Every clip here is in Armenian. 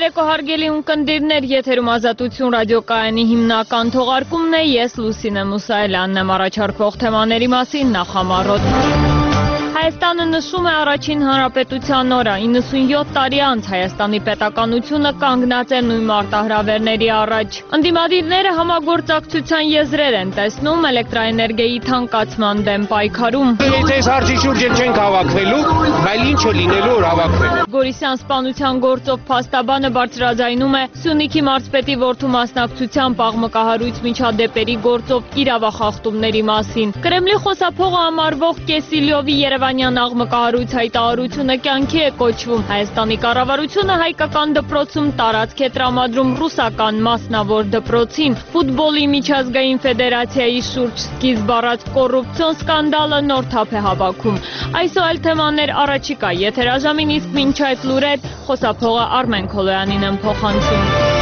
Բարեկո հարգելի ունկնդիրներ, եթերում Ազատություն ռադիոկայանի հիմնական թողարկումն է, ես Լուսինե Մուսայելյանն եմ, առաջարկվող թեմաների մասին նախամարոտ։ Հայաստանը նշում է առաջին հանրապետության օրը, 97 տարի անց Հայաստանի պետականությունը կանգնած է նույն մարտահրավերների առաջ։ Ընդդիմադիրները համագործակցության եզրեր են տեսնում էլեկտրաէներգիայի թանկացման դեմ պայքարում։ Այս հարցի շուրջ չենք հավաքվելու, բայց ինչը լինելու որ հավաքվենք։ Գորիսյան սպանության գործով փաստաբանը բարձրաձայնում է Սյունիքի մարզպետի որդու մասնակցությամբ աղմկահարույց միջադեպերի գործով իրավախախտումների մասին։ Կրեմլի խոսափողը համարվող Կեսիլյովի Երևանյան աղմկահարույց հայտարարությունը կյանքի է կոչվում։ Հայաստանի կառավարությունը հայկական դպրոցում տարածք է տրամադրում ռուսական մասնավոր դպրոցին։ Ֆուտբոլի միջազգային ֆեդերացիայի շուրջ սկիզբ առած կոռուպցիոն սկանդալը նոր թափ է հավաքում։ Այսօր այլ թեմաներ առաջիկա եթերաժամին, իսկ մինչ այդ լուրեր խոսափողը Արմեն Քոլոյանին եմ փոխանցում։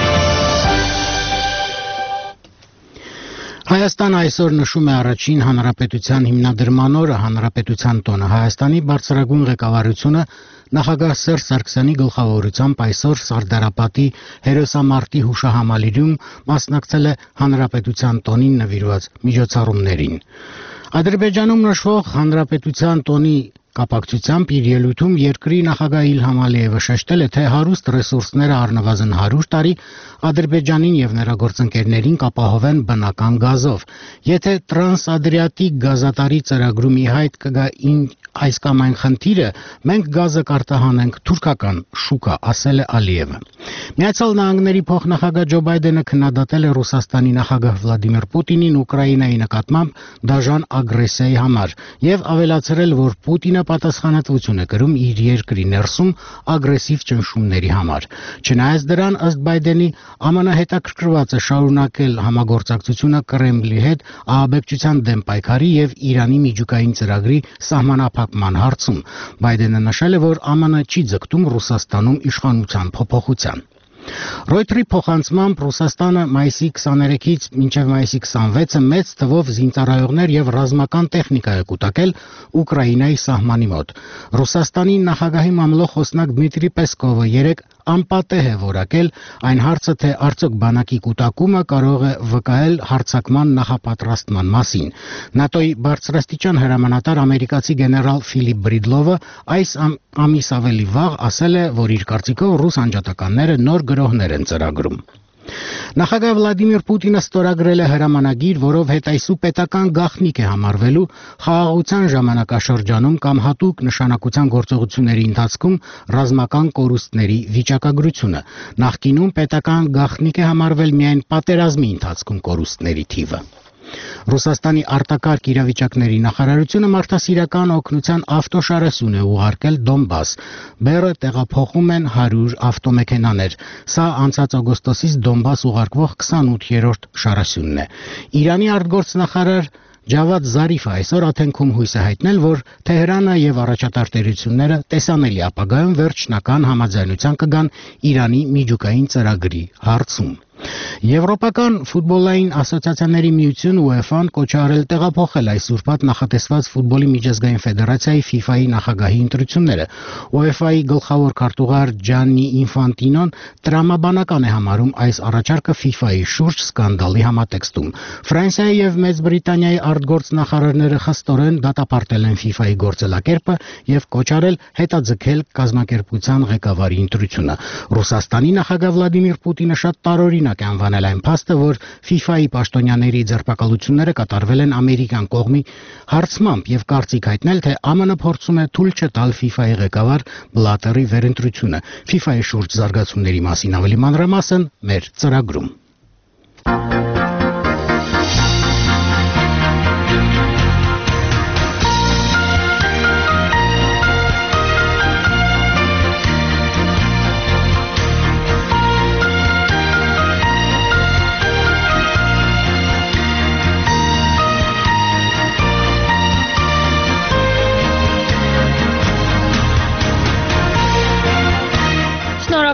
Հայաստանը այսօր նշում է առաջին հանրապետության հիմնադրման օրը, հանրապետության տոնը։ Հայաստանի բարձրագույն ղեկավարությունը նախագահ Սերժ Սարգսյանի գլխավորությամբ այսօր Սարդարապատի հերոսամարտի հուշահամալիրում մասնակցել է հանրապետության տոնին նվիրված միջոցառումներին։ Ադրբեջանում նշվող հանրապետության տոնի կապակցությամբ իր ելույթում երկրի նախագահ Իլհամ Ալիևը շեշտել է, թե հարուստ ռեսուրսները առնվազն 100 տարի Ադրբեջանին եւ նրա գործընկերներին կապահովեն բնական գազով։ Եթե տրանսադրիատիկ գազատարի ծրագրում ի հայտ կգա այս կամ այն խնդիրը, մենք գազը կարտահանենք թուրքական շուկա, ասել է Ալիևը։ Միացյալ Նահանգների փոխնախագահ Ջո Բայդենը քննադատել է Ռուսաստանի նախագահ Վլադիմիր Պուտինին Ուկրաինայի նկատմամբ դաժան ագրեսիայի համար եւ ավելացրել, որ Պուտինը պատասխանատվություն է կրում իր երկրի ներսում ագրեսիվ ճնշումների համար։ Չնայած դրան, ըստ Բայդենի, ԱՄՆ հետաքրքրված է շարունակել համագործակցությունը Կրեմլի հետ ահաբեկչության դեմ պայքարի եւ Իրանի միջուկային ծրագրի սահմանափակման հարցում։ Բայդենը նշել է, որ ԱՄՆ չի ձգտում Ռուսաստանում իշխանության փոփոխության։ Ռոյթերի փոխանցմամբ Ռուսաստանը մայիսի 23-ից մինչև մայիսի 26-ը մեծ թվով զինծառայողներ եւ ռազմական տեխնիկա է կուտակել Ուկրաինայի սահմանի մոտ։ Ռուսաստանի նախագահի մամլոյ խոսնակ Դմիտրի Պեսկովը երեկ անպատեհ է որակել այն հարցը, թե արդյոք բանակի կուտակումը կարող է վկայել հարձակման նախապատրաստման մասին։ ՆԱՏՕ-ի բարձրաստիճան հրամանատար ամերիկացի գեներալ Ֆիլիպ Բրիդլովը այս ամիս ավելի վաղ ասել է, որ իր կարծիքով ռուս անջատականները նոր գրոհներ են ծրագրում։ Նախագահ Վլադիմիր Պուտինը ստորագրել է հրամանագիր, որով հետայսու պետական գաղտնիք է համարվելու խաղաղության ժամանակաշրջանում կամ հատուկ նշանակության գործողությունների ընթացքում ռազմական կորուստների վիճակագրությունը։ Նախկինում պետական գաղտնիք է համարվել միայն պատերազմի ընթացքում կորուստների թիվը։ Ռուսաստանի արտակարգ իրավիճակների նախարարությունը մարդասիրական օգնության ավտոշարասյուն է ուղարկել Դոնբաս։ Բեռը տեղափոխում են 100 ավտոմեքենաներ։ Սա անցած օգոստոսից Դոնբաս ուղարկվող 28-րդ շարասյունն է։ Իրանի արտգործնախարար Ջավադ Զարիֆը այսօր Աթենքում հույս է հայտնել, որ Թեհրանը եւ առաջատար տերությունները տեսանելի ապագայում վերջնական համաձայնության կգան Իրանի միջուկային ծրագրի հարցում։ Եվրոպական ֆուտբոլային ասոցիացիաների միություն UEFA-ն կոչ է արել տեղափոխել այս ուրբաթ նախատեսված ֆուտբոլի միջազգային ֆեդերացիայի FIFA-ի նախագահի ընտրությունները։ UEFA-ի գլխավոր քարտուղար Ջաննի Ինֆանտինոն տրամաբանական է համարում այս առաջարկը FIFA-ի շուրջ սկանդալի համատեքստում։ Ֆրանսիայի եւ Մեծ Բրիտանիայի արտգործնախարարները խստորեն դատապարտել են FIFA-ի գործելակերպը եւ կոչ արել հետաձգել կազմակերպության ղեկավարի ընտրությունը։ Ռուսաստանի նախագահ Վլադիմիր Պուտինը շատ տարօրինակ է անվանել այն փաստը, որ FIFA-ի պաշտոնյաների ձերբակալությունները կատարվել են ամերիկյան կողմի հարցմամբ եւ կարծիք հայտնել, թե ԱՄՆ փորձում է թույլ չտալ FIFA-ի ղեկավար Բլատերի վերընտրությունը։ FIFA-ի շուրջ զարգացումների մասին ավելի մանրամասն մեր ծրագրում։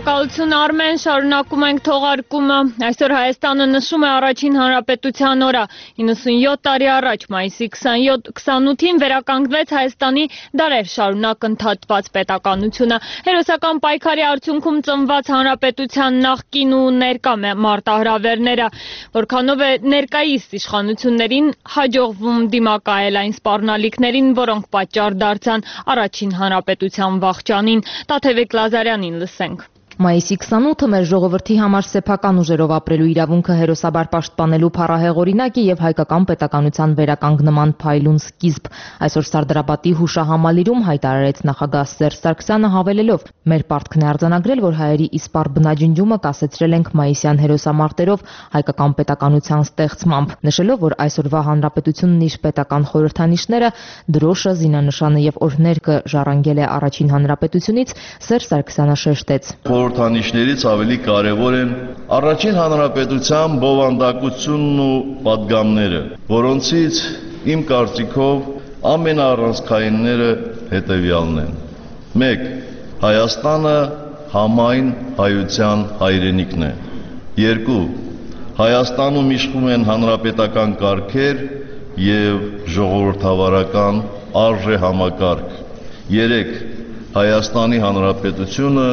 Շնորհակալություն Արմեն, շարունակում ենք թողարկումը։ Այսօր Հայաստանը նշում է առաջին հանրապետության օրը։ 97 տարի առաջ մայիսի 28-ին վերականգնվեց Հայաստանի դարեր շարունակ ընդհատված պետականությունը։ Հերոսական պայքարի արդյունքում ծնված հանրապետության նախկին ու ներկա մարտահրավերները, որքանով է ներկայիս իշխանություններին հաջողվում դիմակայել այն սպառնալիքներին, որոնք պատճառ դարձան առաջին հանրապետության վախճանին։ Տաթևիկ Լազարյանին լսենք։ Մայիսի 28-ը մեր ժողովրդի համար սեփական ուժերով ապրելու իրավունքը հերոսաբար պաշտպանելու փառահեղ օրինակ է եւ հայկական պետականության վերականգնման փայլուն սկիզբ։ Այսօր Սարդարապատի հուշահամալիրում հայտարարեց նախագահ Սերժ Սարգսյանը հավելելով. «Մեր պարտքն է արձանագրել, որ հայերի իսպառ բնաջնջումը կասեցրել ենք մայիսյան հերոսամարտերով հայկական պետականության ստեղծմամբ», նշելով, որ այսօրվա հանրապետությունն իր պետական խորհրդանիշները, դրոշը, զինանշանը եւ օրհներգը ժառանգել է առաջին հանրապետությունից, Սերժ Սարգսյանը շեշտեց. Խորհրդանիշներից ավելի կարևոր են առաջին հանրապետության բովանդակությունն ու պատգամները, որոնցից իմ կարծիքով ամենաառանցքայինները հետևյալն են. 1. Հայաստանը համայն հայության հայրենիքն է։ 2. Հայաստանում իշխում են հանրապետական կարգեր եւ ժողովրդավարական արժեհամակարգ։ 3. Հայաստանի հանրապետությունը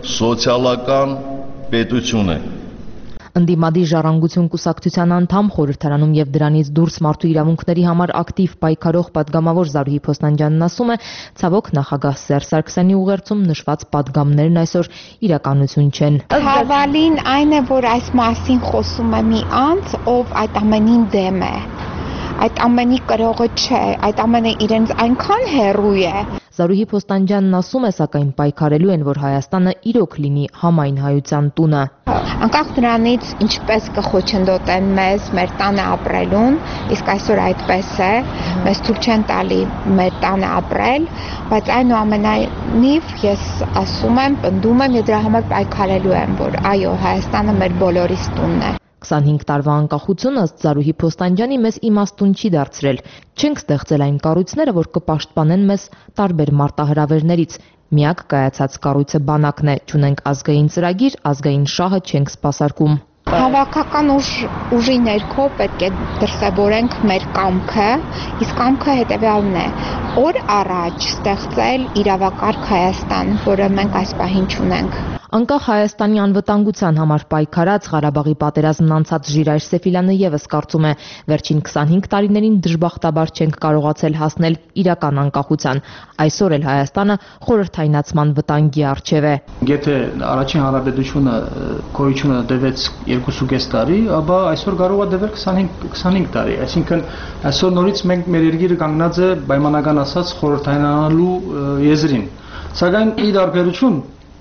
սոցիալական պետություն է։ Ընդդիմադիր ժառանգություն կուսակցության անդամ, խորհրդարանում եւ դրանից դուրս մարդու իրավունքների համար ակտիվ պայքարող պատգամավոր Զարուհի Փոստանջյանն ասում է, ցավոք նախագահ Սերժ Սարգսյանի ուղերձում նշված պատգամներն այսօր իրականություն չեն։ Հավալին այն է, որ այս մասին խոսում է մի անձ, ով այդ ամենին դեմ է։ Այդ ամենի կրողը չէ, այդ ամենը իրենց այնքան հեռու է։ Զարուհի Փոստանջյանն ասում է, սակայն պայքարելու են, որ Հայաստանը իրոք լինի համայն հայության տունը։ Անկախ նրանից, ինչպես կխոչընդոտեն մեզ մեր տանը ապրելուն, իսկ այսօր այդպես է, մեզ թույլ չեն տալի մեր տանը ապրել, բայց այնուամենայնիվ ես ասում եմ, պնդում եմ եւ դրա համար պայքարելու եմ, որ այո, Հայաստանը մեր բոլորիս տունն է։ 25 տարվա անկախությունը ըստ Զարուհի Փոստանջյանի մեզ իմաստուն չի դարձրել։ Չենք ստեղծել այն կառույցները, որ կպաշտպանեն մեզ տարբեր մարտահրավերներից։ Միակ կայացած կառույցը բանակն է, չունենք ազգային ծրագիր, ազգային շահը չենք սպասարկում։ Հավաքական ուժի ներքո պետք է դրսևորենք մեր կամքը, իսկ կամքը հետևյալն է. օր առաջ ստեղծել իրավակարգ Հայաստան, որը մենք այս պահին չունենք։ Անկախ Հայաստանի անվտանգության համար պայքարած Ղարաբաղի պատերազմն անցած Ժիրայր Սեֆիլյանը եւս կարծում է, վերջին 25 տարիներին դժբախտաբար չենք կարողացել հասնել իրական անկախության։ Այսօր էլ Հայաստանը խորհրդայնացման վտանգի առջև է։ Եթե առաջին հանրապետությունը գոյությունը տևեց 2.5 տարի, ապա այսօր կարող է տևել 25 տարի, այսինքն այսօր նորից մենք մեր երկիրը կանգնած է պայմանական ասած խորհրդայնանալու եզրին։ Սակայն ի դարբերություն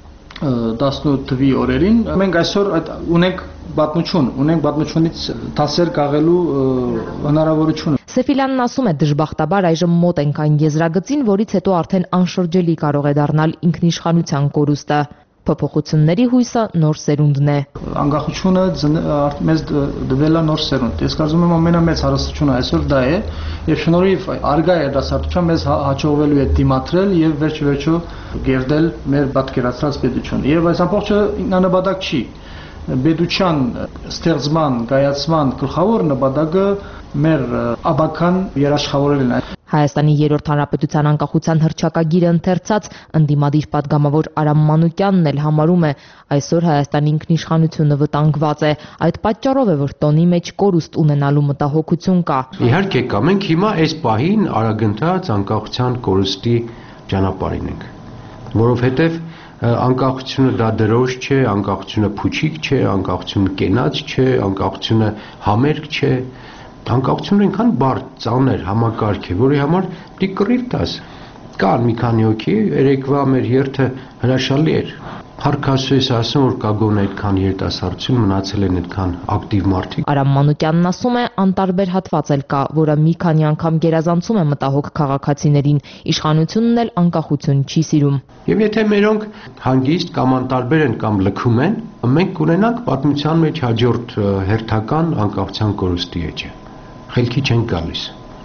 18 թվի օրերին մենք այսօր ունենք պատմությունից դասեր կաղելու հնարավորություն։ Սեֆիլյանն ասում է, դժբախտաբար այժմ մոտ ենք այն եզրագծին, որից հետո արդեն անշրջելի կարող է դառնալ ինքնիշխանության կորուստը։ Փոփոխությունների հույսը նոր սերունդն է։ Անկախությունը մեզ դվել է նոր սերունդ։ Ես կարծում եմ ամենամեծ հարստությունը այսօր դա է, եւ շնորհիվ արգա երդասարտության մեզ հաջողվելու է դիմադրել եւ վերջ-վերջո գերդել մեր պատկերացրած պետությունը։ Եվ այս ամբողջը ինքնանպատակ չի։ Պետության ստեղծման, կայացման գլխավոր նպատակը մեր աբական երաշխավորելն է։ Հայաստանի երրորդ հանրապետության անկախության հռչակագիրը ընթերցած ընդդիմադիր պատգամավոր Արամ Մանուկյանն էլ համարում է, այսօր Հայաստանի ինքնիշխանությունը վտանգված է։ Այդ պատճառով է, որ տոնի մեջ կորուստ ունենալու մտահոգություն կա։ Իհարկե կա, մենք հիմա այս պահին արագընթաց անկախության կորուստի ճանապարհին ենք, որովհետև անկախությունը դա դրոշ չէ, անկախությունը փուչիկ չէ, անկախությունը կենաց չէ, անկախությունը համերգ չէ, անկախությունը այնքան բարդ, ծանր համակարգ է, որի համար դի կռիվ տաս։ Կան մի քանի հոգի, երեկվա մեր երթը հրաշալի էր։ Փառքասու ես ասում, որ կա գոնե այդքան երիտասարդություն մնացել են այդքան ակտիվ մարդիկ։ Արամ Մանուկյանն ասում է, անտարբեր հատված էլ կա, որը մի քանի անգամ գերազանցում է մտահոգ քաղաքացիներին, իշխանությունն էլ անկախություն չի սիրում։ Եվ եթե մերոնք հանգիստ կամ անտարբեր են կամ լքում են, մենք կունենանք պատմության մեջ հաջորդ հերթական անկախության կորուստի էջը։ Խելքի չենք գալիս։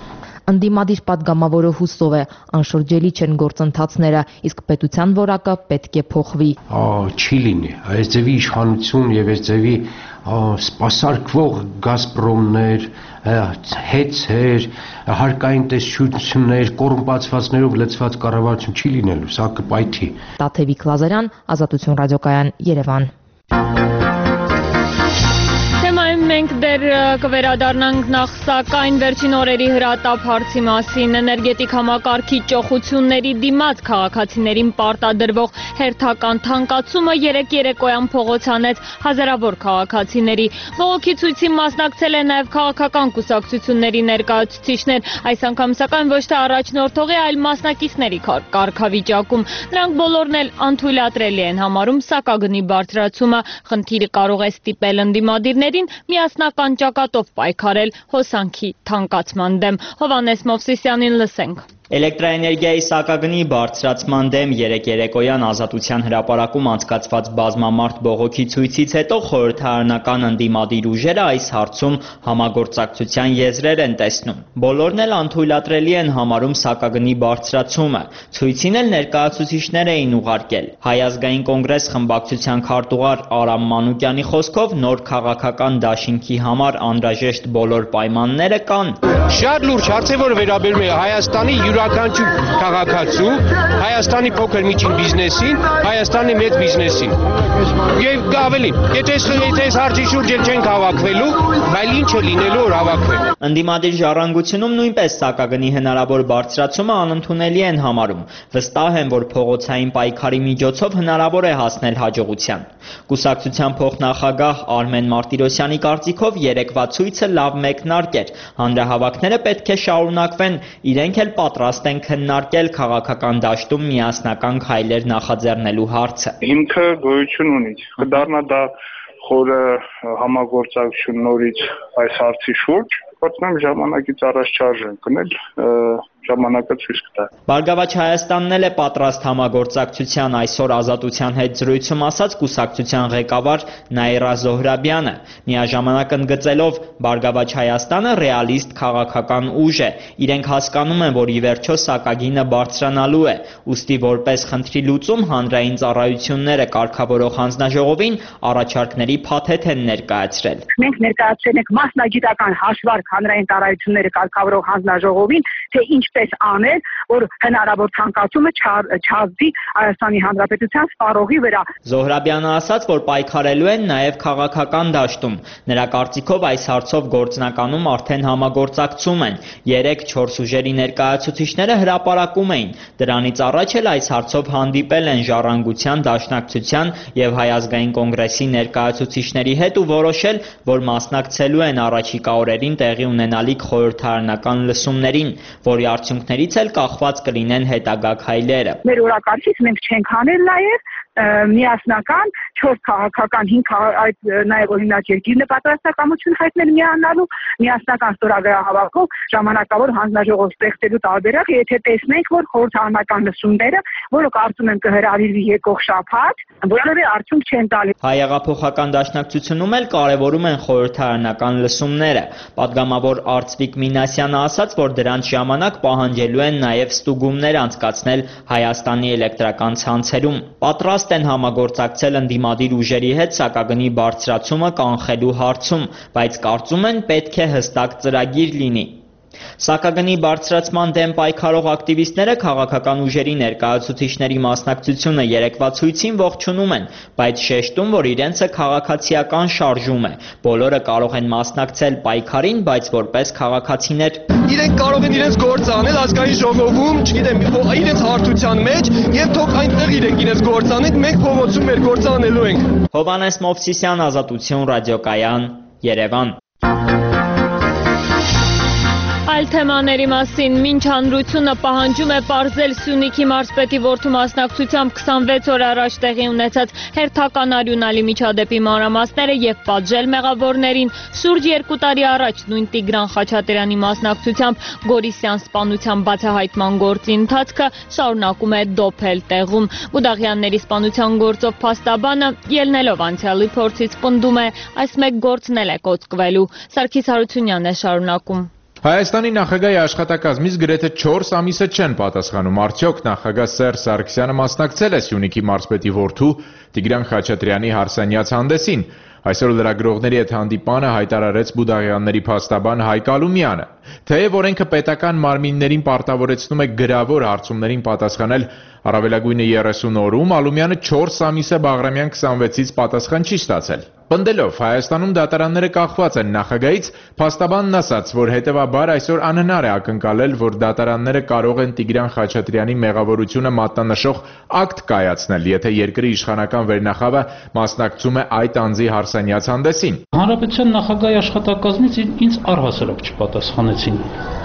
Ընդդիմադիր պատգամավորը հուսով է, անշրջելի չեն գործընթացները, իսկ պետության որակը պետք է փոխվի։ Չի լինի այս ձևի իշխանություն եւ այս ձևի սպասարկվող Գազպրոմներ, հեծեր, հարկային տեսչություններ, կոռումպացվածներով լցված կառավարություն չի լինելու, սա կպայթի։ Տաթևիկ Լազարյան, Ազատություն ռադիոկայան, Երևան։ Մենք դեռ կվերադառնանք նախ սակայն վերջին օրերի հրատապ հարցի մասին էներգետիկ համակարգի ճոխությունների դիմաց քաղաքացիներին պարտադրվող հերթական թանկացումը երեկ երեկոյան փողոց հանեց հազարավոր քաղաքացիների։ Բողոքի ցույցին մասնակցել են նաև քաղաքական կուսակցությունների ներկայացուցիչներ, այս անգամ սակայն ոչ թե առաջնորդողի, այլ մասնակիցների կարգավիճակում։ Նրանք բոլորն էլ անթույլատրելի են համարում սակագնի բարձրացումը։ Խնդիրը կարող է ստիպել ընդդիմադիրներին միասնական ճակատով պայքարել հոսանքի թանկացման դեմ։ Հովհաննես Մովսիսյանին լսենք։ Էլեկտրաէներգիայի սակագնի բարձրացման դեմ երեկ երեկոյան Ազատության հրապարակում անցկացված բազմամարդ բողոքի ցույցից հետո խորհրդարանական ընդդիմադիր ուժերը այս հարցում համագործակցության եզրեր են տեսնում։ Բոլորն էլ անթույլատրելի են համարում սակագնի բարձրացումը։ Ցույցին էլ ներկայացուցիչներ էին ուղարկել։ Հայ ազգային կոնգրես խմբակցության քարտուղար Արամ Մանուկյանի խոսքով նոր քաղաքական դաշինքի համար անհրաժեշտ բոլոր պայմանները կան։ Շատ լուրջ հարց է, որ վերաբերում է Հայաստանի յուրաքանչյուր քաղաքացու, Հայաստանի փոքր միջին բիզնեսին, Հայաստանի մեծ բիզնեսին։ Եվ ավելին, եթե այս հարցի շուրջ չենք հավաքվելու, այլ ինչ է լինելու, որ հավաքվենք։ Ընդդիմադիր ժառանգությունում նույնպես սակագնի հնարավոր բարձրացումը անընդունելի են համարում։ Վստահ են, որ փողոցային պայքարի միջոցով հնարավոր է հասնել հաջողության։ Կուսակցության փոխնախագահ Արմեն Մարտիրոսյանի կարծիքով երեկվա ցույցը լավ մեկնարկ էր։ Հանրահավաքները պետք է շարունակվեն, իրենք էլ պատրաստ են քննարկել քաղաքական դաշտում միասնական քայլեր նախաձեռնելու հարցը։ Հիմքը գոյություն ունի։ Կդառնա դա խորը համագործակցություն նորից այս հարցի շուրջ, բայց ժամանակից առաջ չարժեն կնել, ժամանակը ցույց կտա։ Բարգավաճ Հայաստանն էլ է պատրաստ համագործակցության, այսօր Ազատության հետ զրույցում ասաց կուսակցության ղեկավար Նաիրա Զոհրաբյանը, միաժամանակ ընդգծելով Բարգավաճ Հայաստանը ռեալիստ քաղաքական ուժ է, իրենք հասկանում են, որ ի վերջո սակագինը բարձրանալու է, ուստի որպես խնդրի լուծում հանրային ծառայությունները կարգավորող հանձնաժողովին առաջարկների փաթեթ են ներկայացրել։ Մենք ներկայացրել ենք մասնագիտական հաշվարկ հանրային ծառայությունները կարգավորող հանձնաժողովին, թե ինչպես անել, որ հնարավոր թանկացումը չազդի Հայաստանի Հանրապետության սպառողի վրա։ Զոհրաբյանը ասաց, որ պայքարելու են նաև քաղաքական դաշտում։ Նրա կարծիքով այս հարցով գործնականում արդեն համագործակցում են։ 3-4 ուժերի ներկայացուցիչները հրապարակում էին։ Դրանից առաջ էլ այս հարցով հանդիպել են Ժառանգության, Դաշնակցության եւ Հայ ազգային կոնգրեսի ներկայացուցիչների հետ ու որոշել, որ մասնակցելու են առաջիկա օրերին տեղի ունենալիք խորհրդարանական լսումներին, որի արդյունքներից էլ կախված կլինեն հետագա քայլերը։ Մեր օրակարգից մենք չենք անել նաև միասնական 4 քաղաքական 5 այդ նաև օրինակ երկիրն է պատրաստակամություն հայտնել միանալու միասնական ստորագրահավաքով ժամանակավոր հանձնաժողով ստեղծելու տարբերակ, եթե տեսնենք, որ խորհրդարանական լսումները, որը կարծում եմ կհրավիրվի եկող շաբաթ, որևէ արդյունք չեն տալի։ Հայեղափոխական դաշնակցությունում էլ կարևորում են խորհրդարանական լսումները։ Պատգամավոր Արծվիկ Մինասյանը ասաց, որ դրանց ժամանակ պահանջելու են նաև ստուգումներ անցկացնել Հայաստանի էլեկտրական ցանցերում։ Պատրաստ են համագործակցել ընդդիմադիր ուժերի հետ սակագնի բարձրացումը կանխելու հարցում, բայց կարծում են պետք է հստակ ծրագիր լինի։ Սակագնի բարձրացման դեմ պայքարող ակտիվիստները քաղաքական ուժերի ներկայացուցիչների մասնակցությունը երեկվա ցույցին ողջունում են, բայց շեշտում, որ իրենցը քաղաքացիական շարժում է։ Բոլորը կարող են մասնակցել պայքարին, բայց որպես քաղաքացիներ։ Իրենք կարող են իրենց գործը անել ազգային ժողովում, չգիտեմ, իրենց հարթության մեջ, եւ թող այնտեղ իրենք իրենց գործ անեն, մենք փողոցում մեր գործը անելու ենք։ Հովհաննես Մովսիսյան, Ազատություն ռադիոկայան, Երևան։ Այլ թեմաների մասին մինչ հանրությունը պահանջում է պարզել Սյունիքի մարզպետի որդու մասնակցությամբ 26 օր առաջ տեղի ունեցած հերթական արյունալի միջադեպի մանրամասները եւ պատժել մեղավորներին, շուրջ 2 տարի առաջ նույն Տիգրան Խաչատրյանի մասնակցությամբ Գորիսյան սպանության բացահայտման գործի ընթացքը շարունակում է դոփել տեղում։ Բուդաղյանների սպանության գործով փաստաբանը ելնելով անցյալի փորձից պնդում է, այս մեկ գործն էլ է կոծկվելու։ Սարգիս Հարությունյանն է շարունակում։ Հայաստանի նախագահի աշխատակազմից գրեթե 4 ամիսը չեն պատասխանում, արդյոք նախագահ Սերժ Սարգսյանը մասնակցել է Սյունիքի մարզպետի որդու Տիգրան Խաչատրյանի հարսանյաց հանդեսին։ Այսօր լրագրողների հետ հանդիպանը հայտարարեց Բուդաղյանների փաստաբան Հայկ Ալումյանը։ Թեև օրենքը պետական մարմիններին պարտավորեցնում է գրավոր հարցումներին պատասխանել առավելագույնը 30 օրում, Ալումյանը 4 ամիսը Բաղրամյան 26-ից պատասխան չի ստացել։ Պնդելով Հայաստանում դատարանները կախված են նախագահից, փաստաբանն ասաց, որ հետևաբար այսօր անհնար է ակնկալել, որ դատարանները կարող են Տիգրան Խաչատրյանի մեղավորությունը մատնանշող ակտ կայացնել, եթե երկրի իշխանական վերնախավը մասնակցում է այդ անձի հարսանյաց հանդեսին։ Հանրապետության նախագահի աշխատակազմից ինձ առհասարակ չպատասխանեցին,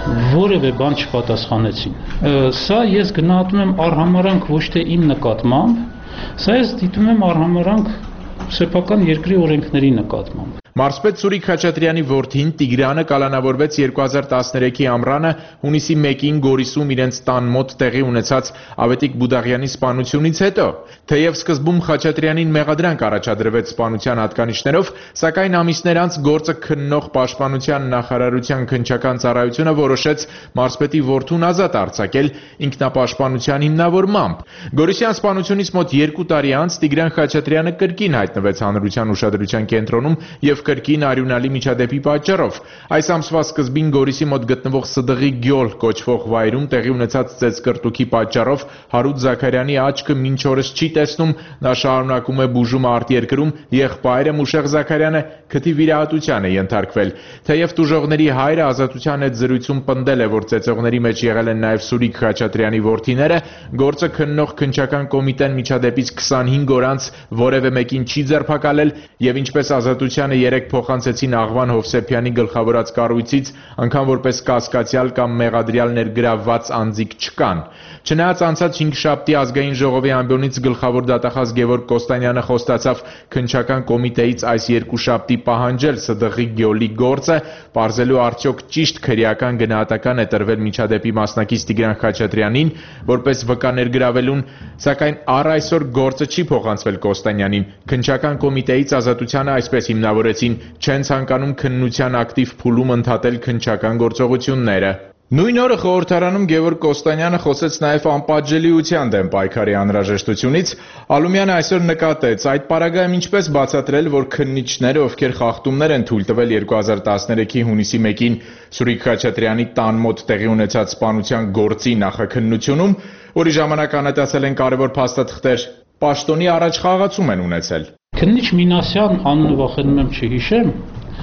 որևէ բան չպատասխանեցին։ Սա ես գնահատում եմ առհամարանք ոչ թե իմ նկատմամբ, սա ես դիտում եմ առհամարանք սեփական երկրի օրենքների նկատմամբ։ Մարզպետ Սուրիկ Խաչատրյանի որդին Տիգրանը կալանավորվեց 2013-ի ամռանը հունիսի 1-ին Գորիսում իրենց տան մոտ տեղի ունեցած Ավետիք Բուդաղյանի սպանությունից հետո։ Թեև սկզբում Խաչատրյանին մեղադրանք առաջադրվեց սպանության հատկանիշներով, սակայն ամիսներ անց գործը քննող Պաշտպանության նախարարության քննչական ծառայությունը որոշեց մարզպետի որդուն ազատ արձակել ինքնապաշտպանության հիմնավորմամբ։ Գորիսյան սպանությունից մոտ 2 տարի անց Տիգրան Խաչատրյանը կրկին հայտնվեց հանրության ուշադրության կենտրոնում եւ կրկին արյունալի միջադեպի պատճառով։ Այս ամսվա սկզբին Գորիսի մոտ գտնվող Սդղի գյոլ կոչվող վայրում տեղի ունեցած ծեծկրտուքի պատճառով Հարութ Զաքարյանի աչքը մինչ օրս չի տեսնում, նա շարունակում է բուժումը արտերկրում, եղբայրը Մուշեղ Զաքարյանը քթի վիրահատության է ենթարկվել։ Թեև տուժողների հայրը Ազատության հետ զրույցում պնդել է, որ ծեծողների մեջ եղել են նաև Սուրիկ Խաչատրյանի որդիները, գործը քննող քննչական կոմիտեն միջադեպից 25 օր անց որևէ մեկին չի ձերբակալել եւ ինչպես Ազատությանը երեք փոխանցեցին Աղվան Հովսեփյանի գլխավորած կառույցից, անգամ որպես կասկածյալ կամ մեղադրյալ ներգրավված անձիկ չկան։ Չնայած անցած 5 շաբթի ազգային ժողովի ամբիոնից գլխավոր դատախազ Գևորգ Կոստանյանը խոստացավ քննչական կոմիտեից այս 2 շաբթի պահանջել Սդղի գյոլի գործը, պարզելու արդյոք ճիշտ քրեական գնահատական է տրվել միջադեպի մասնակից Տիգրան Խաչատրյանին, որպես վկա ներգրավելուն, սակայն առ այսօր գործը չի փոխանցվել Կոստանյանին։ Քննչական կոմիտեից Ազատությանը այսպես հիմնավորեցին, չեն ցանկանում քննության ակտիվ փուլում ընդհատել քննչական գործողությունները։ Նույն օրը խորհրդարանում Գևորգ Կոստանյանը խոսեց նաև անպատժելիության դեմ պայքարի անհրաժեշտությունից։ Ալումյանը այսօր նկատեց, այդ պարագայում ինչպես բացատրել, որ քննիչները, ովքեր խախտումներ են թույլ տվել 2013-ի հունիսի 1-ին Սուրիկ Խաչատրյանի տան մոտ տեղի ունեցած սպանության գործի նախաքննությունում, որի ժամանակ անհետացել են կարևոր փաստաթղթեր, պաշտոնի առաջ խաղացում են ունեցել։ Քննիչ Մինասյան անունը վախենում եմ չհիշեմ,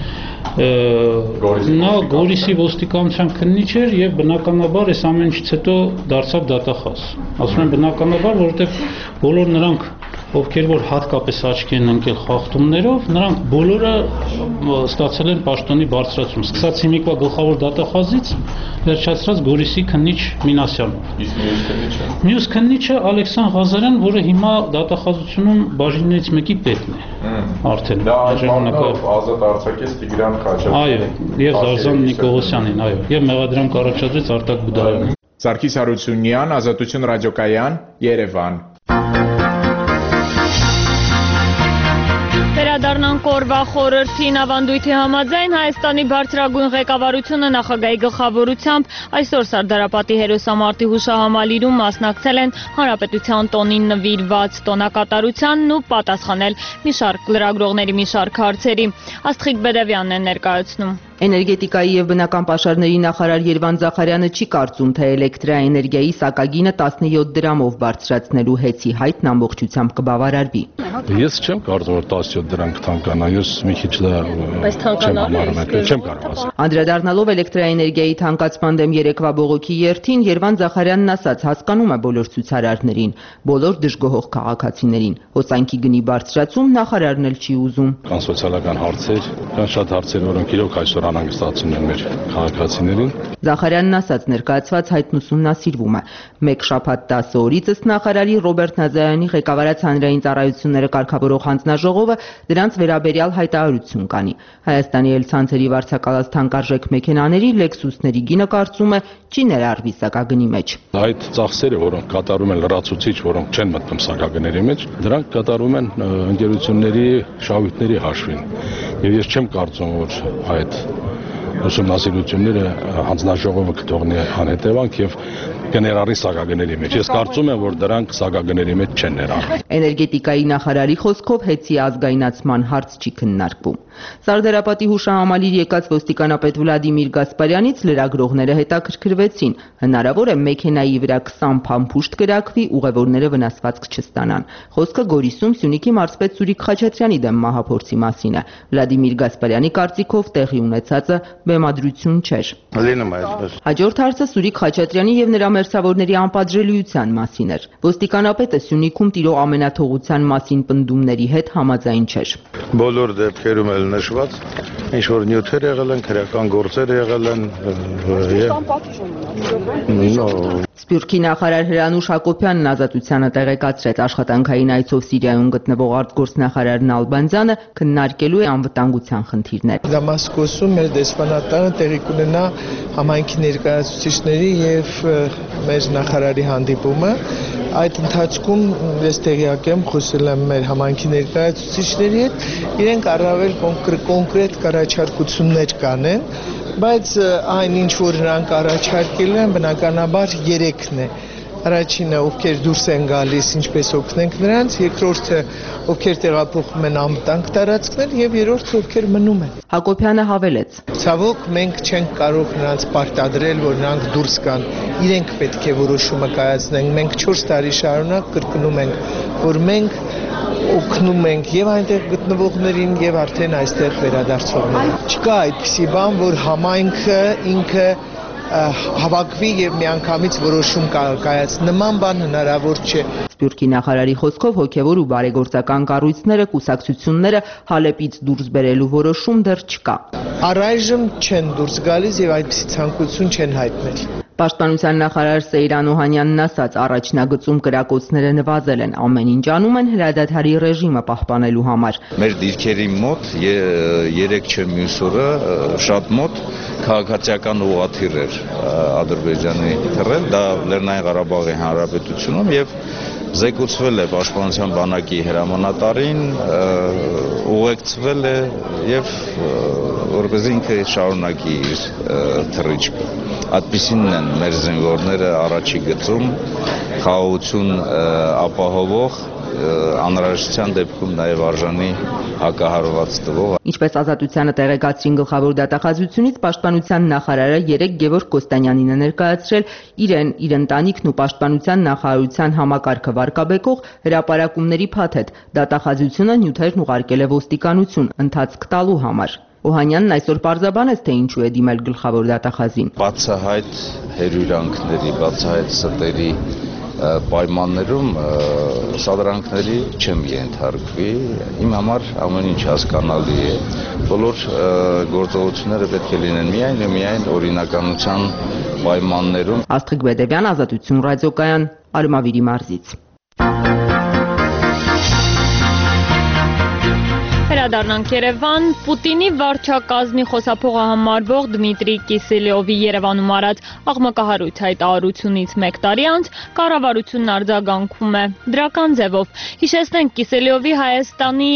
նա Գորիսի ոստիկանության քննիչ էր եւ բնականաբար այս ամեն ինչից հետո դարձավ դատախազ։ Ասում եմ բնականաբար, որովհետեւ բոլոր նրանք, ովքեր որ հատկապես աչքի են ընկել խախտումներով, նրանք բոլորը ստացել են պաշտոնի բարձրացում, սկսած հիմիկվա գլխավոր դատախազից, վերջացրած Գորիսի քննիչ Մինասյանով։ Իսկ մյուս քննիչը Ալեքսան Ղազարյան, որը հիմա դատախազությունում բաժիններից մեկի պետն է։ Արդեն դա ժամանակով ազատ արձակեց Տիգրան Խաչատրյանին։ Այո, եւ Զարզան Նիկողոսյանին, այո, եւ մեղադրանք առաջադրեց Արտակ Բուդաղյանին։ Սարգիս Հարությունյան, Ազատություն ռադիոկայան, Երևան։ Վերադառնանք օրվա խորհրդին, ավանդույթի համաձայն Հայաստանի բարձրագույն ղեկավարությունը նախագահի գլխավորությամբ այսօր Սարդարապատի հերոսամարտի հուշահամալիրում մասնակցել են Հանրապետության տոնին նվիրված տոնակատարությանն ու պատասխանել լրագրողների մի շարք հարցերի։ Աստղիկ Բեդևյանն է ներկայացնում։ Էներգետիկայի եւ բնական պաշարների նախարար Երվան Զախարյանը չի կարծում, թե էլեկտրաէներգիայի սակագինը 17 դրամով բարձրացնելու հեծի հայտն ամբողջությամբ կբավարարվի։ Ես չեմ կարծում, որ 17 դրամ կթանկանա, ես մի քիչ դա չեմ կարող ասել։ Անդրադառնալով էլեկտրաէներգիայի թանկացման դեմ երեկվա բողոքի երթին, Երվան Զախարյանն ասաց, հասկանում է բոլոր ցուցարարներին, բոլոր դժգոհող քաղաքացիներին։ Հոսանքի գնի բարձրացում նախարարն էլ չի ուզում։ Կան սոցիալական հարցեր, կան շատ հարցեր, որոնք իրոք այսօր անհանգստացնում են մեր քաղաքացիներին։ Զախարյանն ասաց, ներկայացված հայտն ուսումնասիրվում է։ Մեկ շաբաթ 10 օրից ըստ նախարարի Ռոբերտ Նազարյանի ղեկավարած հանրային ծառայությունները կարգավորող հանձնաժողովը դրանց վերաբերյալ հայտարարություն կանի։ Հայաստանի էլ-ցանցերի վարձակալած թանկարժեք մեքենաների Lexus-ների գինը կարծում է չի ներառվի սակագնի մեջ։ Այդ ծախսերը, որոնք կատարում են լրացուցիչ, որոնք չեն մտնում սակագների մեջ, դրանք կատարում են ընկերությունների շահույթների հաշվին։ Եվ ես չեմ կարծում, որ այդ ուսումնասիրությունները հանձնաժողովը կթողնի անհետևանք եւ կներառի սակագների մեջ։ Ես կարծում եմ, որ դրանք սակագների մեջ չեն ներառվի։ Էներգետիկայի նախարարի խոսքով հեծի ազգայնացման հարց չի քննարկվում։ Սարդարապատի հուշահամալիր եկած ոստիկանապետ Վլադիմիր Գասպարյանից լրագրողները հետաքրքրվեցին։ Հնարավոր է մեքենայի վրա 20 փամփուշտ կրակվի, ուղևորները վնասվածք չստանան։ Խոսքը Գորիսում Սյունիքի մարզպետ Սուրիկ Խաչատրյանի դեմ մահափորձի մասին է։ Վլադիմիր Գասպարյանի կարծիքով տեղի ունեցածը բեմադրություն չէր։ Հաջորդ հարցը Սուրիկ Խաչատրյանի եւ նրա մերձավորների անպատժելիության մասին էր։ Ոստիկանապետը Սյունիքում տիրող ամենաթողության մասին պնդումների հետ համաձայն չէր։ Բոլոր դեպքերում էլ նշված ինչ որ նյութեր եղել են, քրեական գործեր եղել են Սփյուռքի նախարար Հրանուշ Հակոբյանն Ազատությանը տեղեկացրեց աշխատանքային այցով Սիրիայում գտնվող արտգործնախարար Նալբանդյանը քննարկելու է անվտանգության խնդիրներ։ Դամասկոսում մեր դեսպանատանը տեղի կունենա համայնքի ներկայացուցիչների եւ մեր նախարարի հանդիպումը։ Այդ ընթացքում ես տեղյակ եմ, խոսել եմ մեր համայնքի ներկայացուցիչների հետ, իրենք առավել կոնկրետ առաջարկություններ կանեն, բայց այն ինչ որ նրանք առաջարկել են բնականաբար 3-ն է։ Առաջինը ովքեր դուրս են գալիս, ինչպես օգնենք նրանց, երկրորդը ովքեր տեղափոխվում են անվտանգ տարածքներ եւ երրորդը ովքեր մնում են։ Հակոբյանը հավելեց. Ցավոք մենք չենք կարող նրանց պարտադրել, որ նրանք դուրս գան։ Իրենք պետք է որոշումը կայացնեն։ Մենք 4 տարի շարունակ կրկնում ենք, որ մենք օգնում ենք եւ այնտեղ գտնվողներին եւ արդեն այստեղ վերադարձողներին։ Չկա այդպիսի բան, որ համայնքը ինքը հավաքվի եւ միանգամից որոշում կայացնի։ Նման բան հնարավոր չէ։ Սփյուռքի նախարարի խոսքով հոգեվոր ու բարեգործական կառույցները, կուսակցությունները Հալեպից դուրս բերելու որոշում դեռ չկա։ Առայժմ չեն դուրս գալիս եւ այդպիսի ցանկություն չեն հայտնել։ Պաշտպանության նախարար Սեյրան Օհանյանն ասաց, առաջնագծում կրակոցները նվազել են, ամեն ինչ անում են հրադադարի ռեժիմը պահպանելու համար։ Մեր դիրքերի մոտ 3 չէ մյուս օրը շատ մոտ քաղաքացիական ուղղաթիռ էր Ադրբեջանի թռել, դա Լեռնային Ղարաբաղի Հանրապետությունում եւ զեկուցվել է Պաշտպանության բանակի հրամանատարին, ուղեկցվել է եւ որպեսզի ինքը շարունակի իր թռիչքը։ Այդպիսինն են մեր զինվորները առաջի գծում խաղաղություն ապահովող անհրաժեշտության դեպքում նաև արժանի հակահարված տվող։ Ինչպես Ազատությանը տեղեկացրին գլխավոր դատախազությունից, Պաշտպանության նախարարը 3 Գևորգ Կոստանյանին է ներկայացրել իրեն, իր ընտանիքն ու Պաշտպանության նախարարության համակարգը վարկաբեկող հրապարակումների փաթեթ։ Դատախազությունը նյութերն ուղարկել է ոստիկանություն ընթացք տալու համար։ Օհանյանն այսօր պարզաբանեց, թե ինչու է դիմել գլխավոր դատախազին։ Բացահայտ հերյուրանքների, բացահայտ ստերի պայմաններում սադրանքների չեմ ենթարկվի, իմ համար ամեն ինչ հասկանալի է, բոլոր գործողությունները պետք է լինեն միայն օրինականության պայմաններում։ Աստղիկ Բեդևյան, Ազատություն ռադիոկայան, Արմավիրի մարզից։ Վերադառնանք Երևան, Պուտինի վարչակազմի խոսափողը համարվող Դմիտրի Կիսելյովի Երևանում արած աղմկահարույց հայտարարությունից 1 տարի անց կառավարությունն արձագանքում է դրական ձևով։ Հիշեցնենք, Կիսելյովը Հայաստանի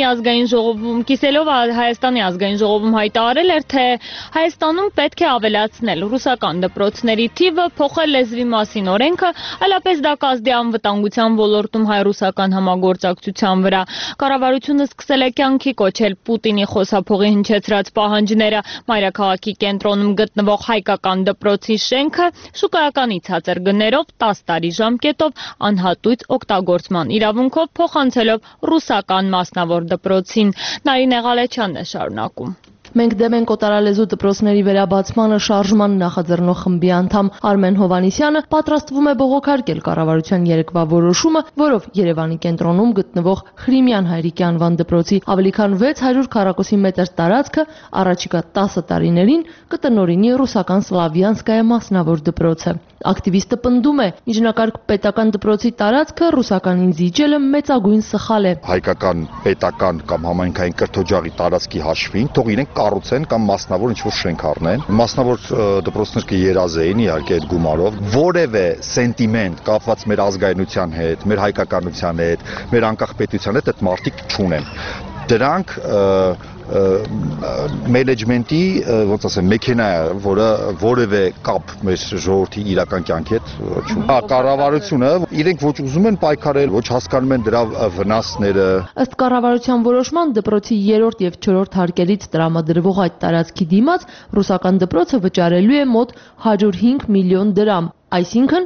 ազգային ժողովում հայտարարել էր, թե Հայաստանում պետք է ավելացնել ռուսական դպրոցների թիվը, փոխել լեզվի մասին օրենքը, այլապես դա կազդի անվտանգության ոլորտում հայ-ռուսական համագործակցության վրա։ Կառավարությունը սկսել է կյանքի կոչել Պուտինի խոսափողի հնչեցրած պահանջները։ Մայրաքաղաքի կենտրոնում գտնվող հայկական դպրոցի շենքը շուկայականի ցածր գներով 10 տարի ժամկետով անհատույց օգտագործման իրավունքով փոխանցելով ռուսական մասնավոր դպրոցին։ Նարինե Ղալեչյանն է շարունակում։ Մենք դեմ ենք օտարալեզու դպրոցների վերաբացմանը շարժման նախաձեռնող խմբի անդամ Արմեն Հովանիսյանը պատրաստվում է բողոքարկել կառավարության երեկվա որոշումը, որով Երևանի կենտրոնում գտնվող Խրիմյան հայրիկի անվան դպրոցի ավելի քան 600 քառակուսի մետր տարածքը առաջիկա 10 տարիներին կտնօրինի ռուսական Սլավյանսկայա մասնավոր դպրոցը։ Ակտիվիստը պնդում է, միջնակարգ պետական դպրոցի տարածքը ռուսականին զիջելը մեծագույն սխալ է։ Հայկական պետական կամ համայնքային կրթօջախի տարածքի հաշվին թող իրենք կառուցեն կամ մասնավոր ինչ-որ շենք առնեն։ Մասնավոր դպրոցներ կերազեին իհարկե այդ գումարով, որևէ սենտիմենտ կապված մեր ազգայնության հետ, մեր հայկականության հետ, մեր անկախ պետության հետ այդ մարդիկ չունեն։ Դրանք մենեջմենտի, ոնց ասեմ, մեքենա է, որը որևէ կապ մեր ժողովրդի իրական կյանքի հետ չունի։ Կառավարությունը իրենք ոչ ուզում են պայքարել, ոչ հասկանում են դրա վնասները։ Ըստ կառավարության որոշման դպրոցի 3-րդ եւ 4-րդ հարկերից տրամադրվող այդ տարածքի դիմաց ռուսական դպրոցը վճարելու է մոտ 105 միլիոն դրամ։ Այսինքն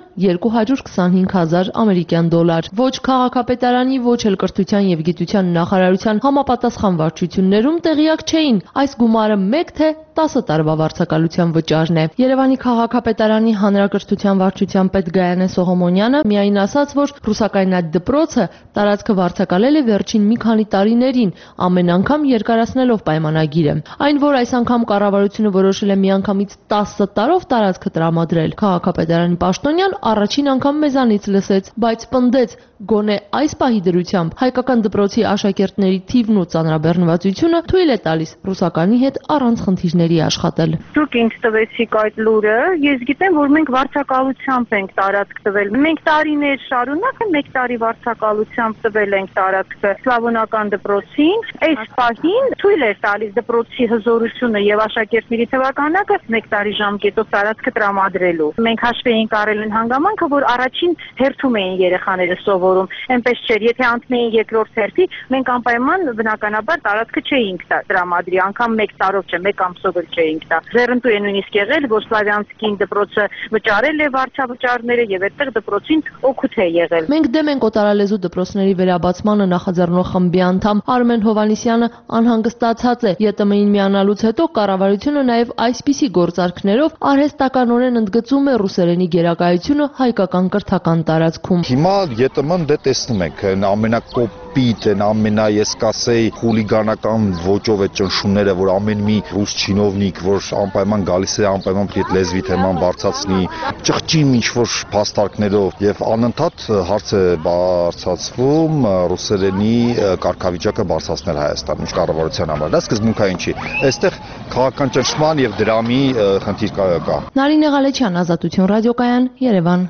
225,000 ամերիկյան դոլար։ Ոչ քաղաքապետարանի, ոչ էլ կրթության եւ գիտության նախարարության համապատասխան վարչություններում տեղյակ չէին այս գումարը 1 թե 10 տարվա վարձակալության վճարն է։ Երևանի քաղաքապետարանի հանրակրթության վարչության պետ Գայանե Սողոմոնյանը միայն ասաց, որ ռուսական այդ դպրոցը տարածքը վարձակալել է վերջին մի քանի տարիներին, ամեն անգամ երկարացնելով պայմանագիրը։ Այն, որ այս անգամ կառավարությունը որոշել է միանգամից 10 տարով տարածքը տրամադրել, քաղաքապետարանի պաշտոնյան առաջին անգամ մեզանից լսեց, բայց պնդեց, գոնե այս պահի դրությամբ հայկական դպրոցի աշակերտների թիվն ու ծանրաբեռնվածությունը թույլ է տալիս ռուսականի հետ առանց խնդիրների աշխատել։ Դուք ինձ տվեցիք այդ լուրը, ես գիտեմ, որ մենք վարձակալությամբ ենք տարածք տվել։ Մենք տարիներ շարունակ 1 տարի վարձակալությամբ տվել ենք տարածքը Սլավոնական դպրոցին։ Այս պահին թույլ է տալիս դպրոցի հզորությունը եւ աշակերտների թվականակը 1 տարի ժամկետով տարածքը տրամադրելու։ Մենք հաշվի ենք առել այն հանգամանքը, որ առաջին հերթում էին երեխաները սովորում։ Այնպես չէր, եթե անցնեին երկրորդ հերթի, մենք անպայման բնականաբար տարածքը չէինք տրամադրի, անգամ 1 տարով չէ, 1 ամսով չէինք տա։ Ձեռնտու է նույնիսկ եղել, որ Սլավյանսկին դպրոցը վճարել է վարձավճարները եւ այդտեղ դպրոցին օգուտ է եղել։ Մենք դեմ ենք օտարալեզու դպրոցների վերաբացմանը նախաձեռնող խմբի անդամ Արմեն Հովանիսյանը անհանգստացած է։ ԵՏՄ-ին միանալուց հետո կառավարությունը նաեւ այսպիսի գործարքներով արհեստականորեն ընդգծում է ռուսերենի գերակայությունը հայկական կրթական տարածքում։ Հիմա ԵՏՄ-ն դե տեսնում եք, ամենակոպիտ են, ես կասեի խուլիգանական ոճով է ճնշումները, որ ամեն մի ռուս չինովնիկ, որ անպայման գալիս է, անպայման պետք է լեզվի թեման բարձրացնի, ճղճիմ ինչ-որ փաստարկներով եւ անընդհատ հարց է բարձրացվում ռուսերենի կարգավիճակը բարձրացնել Հայաստանում կառավարության համար։ Դա սկզբունքային չի։ Այստեղ քաղաքական ճնշման եւ դրամի խնդիր կա։ Նարինե Ղալեչյան, Ազատություն ռադիոկայան, Երևան։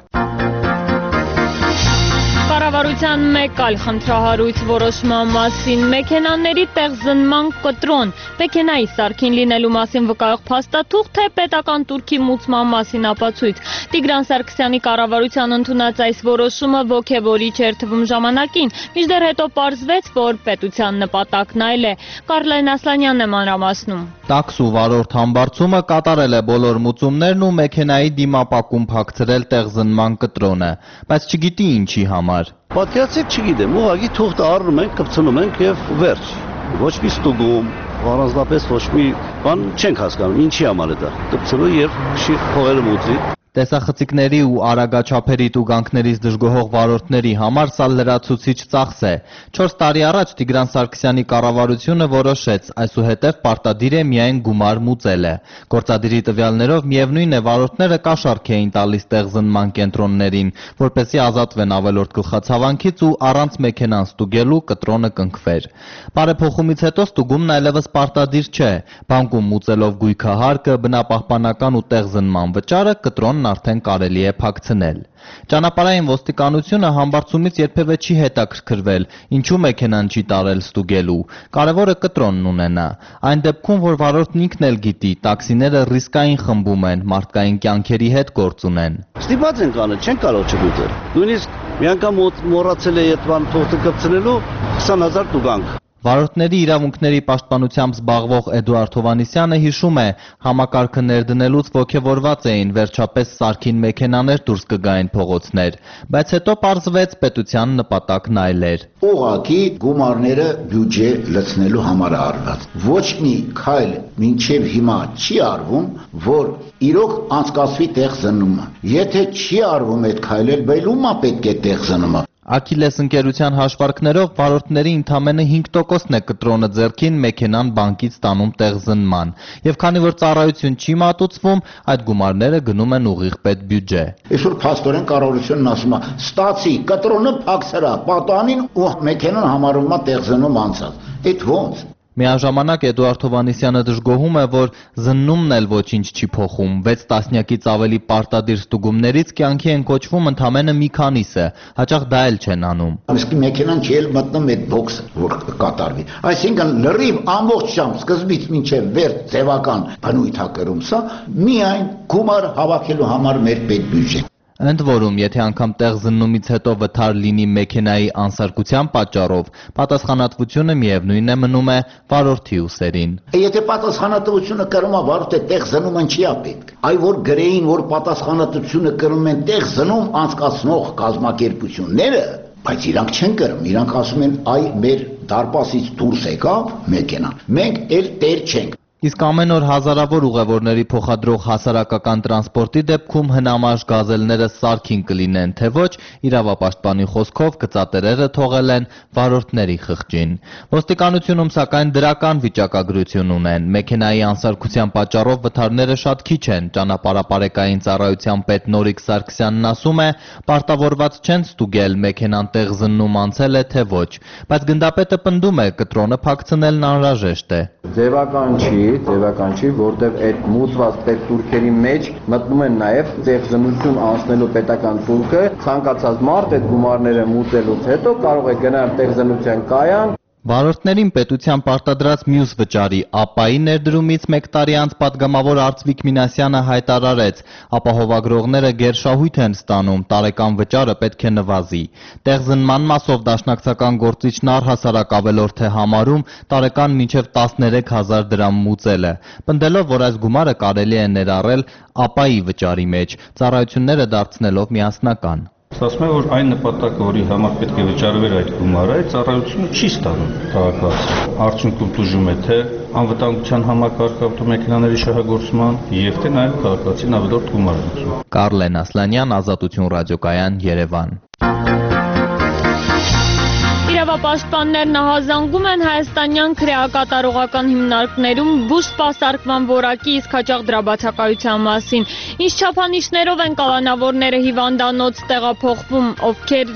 Կառավարության մեկ այլ խնդրահարույց որոշման մասին մեքենաների տեղզնման կտրոն, մեքենայի սարքին լինելու մասին վկայող փաստաթուղթ, թե պետական տուրքի մուծման մասին ապացույց։ Տիգրան Սարգսյանի կառավարության ընդունած այս որոշումը ոգևորիչ էր թվում ժամանակին, մինչդեռ հետո պարզվեց, որ պետության նպատակն այլ է։ Կարլեն Ասլանյանն է մանրամասնում։ Տաքս ու վարորդ համբարձումը կատարել է բոլոր մուծումներն ու մեքենայի դիմապակում փակցրել տեղզնման կտրոնը, բայց չգիտի ինչի համար։ Պատկերացեք, չգիտեմ, ուղղակի թուղթը առնում ենք, կպցնում ենք եւ վերջ։ Ոչ մի ստուգում, առանձնապես ոչ մի բան չենք հասկանում, ինչի համար է դա։ Կպցնու եւ փողերը մուծի։ Տեսախցիկների ու արագաչափերի տուգանքներից դժգոհող վարորդների համար սա լրացուցիչ ծախս է։ 4 տարի առաջ Տիգրան Սարգսյանի կառավարությունը որոշեց, այսուհետև պարտադիր է միայն գումար մուծելը։ Գործադիրի տվյալներով միևնույն է վարորդները կաշառք էին տալիս տեղզնման կենտրոններին, որպեսզի ազատվեն ավելորդ գլխացավանքից ու առանց մեքենան ստուգելու կտրոնը կնքվեր։ Բարեփոխումից հետո ստուգումն այլևս պարտադիր չէ։ Բանկում մուծելով գույքահարկը, բնապահպանական ու տեղզնման վճարը կտրոնն արդեն կարելի է փակցնել։ Ճանապարհային ոստիկանությունը համբարձումից երբևէ չի հետաքրքրվել, ինչու մեքենան չի տարել ստուգելու։ Կարևորը կտրոնն ունենա։ Այն դեպքում, որ վարորդն ինքն էլ գիտի, տաքսիները ռիսկային խմբում են, մարդկային կյանքերի հետ գործ ունեն։ Ստիպված ենք անել, չեն կարող չգուտել։ Նույնիսկ մի անգամ մոռացել է այդ բան թողտը կպցնելու 20000 տուգանք։ Վարորդների իրավունքների պաշտպանությամբ զբաղվող Էդուարդ Հովանիսյանը հիշում է, համակարգը ներդնելուց ոգևորված էին, վերջապես սարքին մեքենաներ դուրս կգային փողոցներ, բայց հետո պարզվեց պետության նպատակն այլ էր։ Ուղղակի գումարները բյուջե լցնելու համար արված։ Ոչ մի քայլ մինչև հիմա չի արվում, որ իրոք անցկացվի տեղզնումը։ Եթե չի արվում այդ քայլը, բելումա պետք է տեղզնումը։ Աքիլես ընկերության հաշվարկներով վարորդների ընդամենը 5%-ն է կտրոնը ձեռքին մեքենան բանկից տանում տեղզնման, եւ քանի որ ծառայություն չի մատուցվում, այդ գումարները գնում են ուղիղ պետբյուջե։ Այսօր փաստորեն կառավարությունն ասում է, ստացի կտրոնը փակցրա, պատանին ու մեքենան համարվում է տեղզնում անցած։ Այդ ո՞նց։ Միաժամանակ Էդուարդ Հովհաննիսյանը դժգոհում է, որ զննումն էլ ոչինչ չի փոխում։ 6 տասնյակից ավելի պարտադիր ստուգումներից կյանքի են կոչվում ընդամենը մի քանիսը, հաճախ դա էլ չեն անում։ Իսկ մեքենան չի էլ մտնում այդ բոքսը, որ կատարվի։ Այսինքն լրիվ ամբողջ ժամ սկզբից մինչև վերջ ձևական բնույթ է կրում սա, միայն գումար հավաքելու համար մեր պետբյուջե։ Ընդ որում, եթե անգամ տեղ զննումից հետո վթար լինի մեքենայի անսարկության պատճառով, պատասխանատվությունը միևնույն է մնում է վարորդի ուսերին։ Եթե պատասխանատվությունը կրում է վարորդը տեղ զնումը չի պետք։ Այ որ գրեին, որ պատասխանատվությունը կրում են տեղ զնում անցկացնող կազմակերպությունները, բայց իրանք չեն կրում, իրանք ասում են այ մեր դարպասից դուրս եկավ մեքենան։ Մենք էլ տեր չենք։ Իսկ ամեն օր հազարավոր ուղևորների փոխադրող հասարակական տրանսպորտի դեպքում հնամաշ գազելները սարքին կլինեն, թե ոչ, իրավապաշտպանի խոսքով գծատերերը թողել են վարորդների խղճին։ Ոստիկանությունում սակայն դրական վիճակագրություն ունեն։ Մեքենայի անսարքության պատճառով վթարները շատ քիչ են։ Ճանապարհապարեկային ծառայության պետ Նորիկ Սարգսյանն ասում է, պարտավորված չեն ստուգել մեքենան տեղ զննում անցել է, թե ոչ, բայց գնդապետը պնդում է, կտրոնը փակցնելն անհրաժեշտ է։ Ձևական չի, որտեղ այդ մուծված տուրքերի մեջ մտնում են նաև ձևզնություն անցնելու պետական տուրքը, ցանկացած մարդ այդ գումարները մուծելուց հետո կարող է գնալ տեղզնության կայան։ Վարորդներին պետության պարտադրած մյուս վճարի ԱՊԱ-ի ներդրումից 1 տարի անց պատգամավոր Արծվիկ Մինասյանը հայտարարեց, ապահովագրողները գերշահույթ են ստանում, տարեկան վճարը պետք է նվազի։ Տեղզնման մասով դաշնակցական գործիչն առհասարակ ավելորդ է համարում տարեկան մինչև 13,000 դրամ մուծելը, պնդելով, որ այս գումարը կարելի է ներառել ԱՊԱ-ի վճարի մեջ, ծառայությունները դարձնելով միասնական։ Ասում է, որ այն նպատակը, որի համար պետք է վճարվեր այդ գումարը, այդ ծառայությունը չի ստանում քաղաքացի։ Արդյունքում տուժում է թե անվտանգության համակարգը ավտոմեքենաների շահագործման եւ թե նաեւ քաղաքացին ավելորդ գումար ունի։ Կարլեն Ասլանյան, Ազատություն ռադիոկայան, Երևան։ Իրավապաշտպաններն ահազանգում են հայաստանյան քրեակատարողական հիմնարկներում բուժ սպասարկման որակի իսկ հաճախ դրա բացակայության մասին։ Ինչ չափանիշներով են կալանավորները հիվանդանոց տեղափոխվում, ովքեր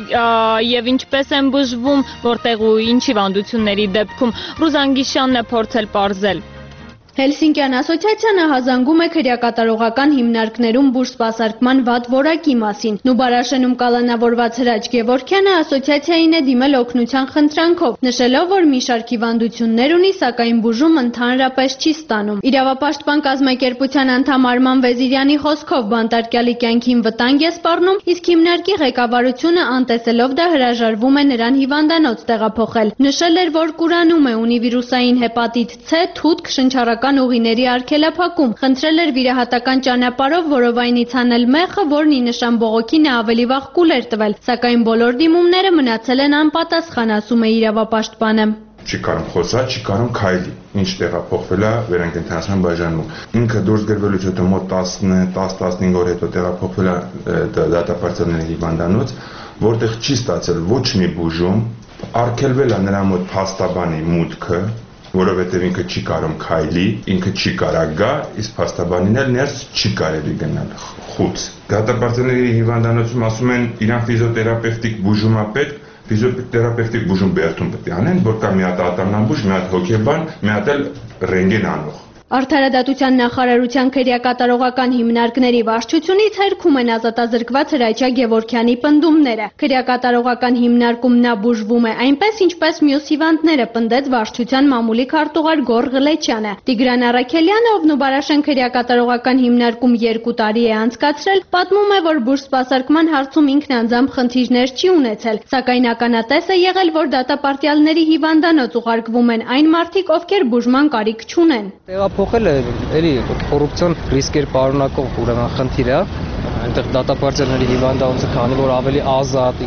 եւ ինչպես են բուժվում, որտեղ ու ինչ հիվանդությունների դեպքում։ Ռուզան Գիշյանն է փորձել պարզել։ Հելսինկյան ասոցիացիան ահազանգում է քրեակատարողական հիմնարկներում բուժ սպասարկման վատ որակի մասին։ Նուբարաշենում կալանավորված Հրաչ Գևորգյանը ասոցիացիային է դիմել օգնության խնդրանքով, նշելով, որ մի շարք հիվանդություններ ունի, սակայն բուժում ընդհանրապես չի ստանում։ Իրավապաշտպան կազմակերպության անդամ Արման Վեզիրյանի խոսքով բանտարկյալի կյանքին վտանգ է սպառնում, իսկ հիմնարկի ղեկավարությունը անտեսելով դա հրաժարվում է նրան հիվանդանոց տեղափոխել։ Նշել էր, որ կուրանում է ունիվիրուսային հեպատիտ C, թութ, շնչառական ուղիների արգելափակում, խնդրել էր վիրահատական ճանապարհով որովայնից անել մեխը, որն ի նշան բողոքին է ավելի վաղ կուլեր տվել, սակայն բոլոր դիմումները մնացել են անպատասխան, ասում է իրավապաշտպանը։ Չի կարում խոսալ, չի կարում քայլի, ինչ տեղափոխվել է վերակենդանացման բաժանում։ Ինքը դուրս գրվելուց հետո մոտ 10-15 օր հետո տեղափոխվել է դատապարտյալների հիվանդանոց, որտեղ չի ստացել ոչ մի բուժում, արգելվել է նրա մոտ փաստաբանի մուտքը, որովհետև ինքը չի կարող քայլի, ինքը չի կարող գա, իսկ փաստաբանին էլ ներս չի կարելի գնալ խուց։ Դատապարտյալների հիվանդանոցում ասում են, իրան ֆիզիոթերապևտիկ բուժում է պետք, ֆիզիոթերապևտիկ բուժում բերդում պետք է անեն, որ կա մի հատ ատամնաբույժ, մի հատ հոգեբան, մի հատ էլ ռենտգեն անող։ Արդարադատության նախարարության քրեակատարողական հիմնարկների վարչությունից հերքում են ազատազրկված Հրաչյա Գևորգյանի պնդումները։ Քրեակատարողական հիմնարկում նա բուժվում է այնպես, ինչպես մյուս հիվանդները, պնդեց վարչության մամուլի քարտուղար Գոռ Ղլեչյանը։ Տիգրան Առաքելյանը, ով Նուբարաշեն քրեակատարողական հիմնարկում 2 տարի է անցկացրել, պատմում է, որ բուժ սպասարկման հարցում ինքն անձամբ խնդիրներ չի ունեցել, սակայն ականատես է եղել, որ դատապարտյալների հիվանդանոց ուղարկվում են այն մարդիկ, ովքեր բուժման կարիք չունեն։ Փոխել է էլի կոռուպցիոն ռիսկեր պարունակող ուրեմն խնդիր է, այնտեղ դատապարտյալների հիվանդանոցը քանի որ ավելի ազատ,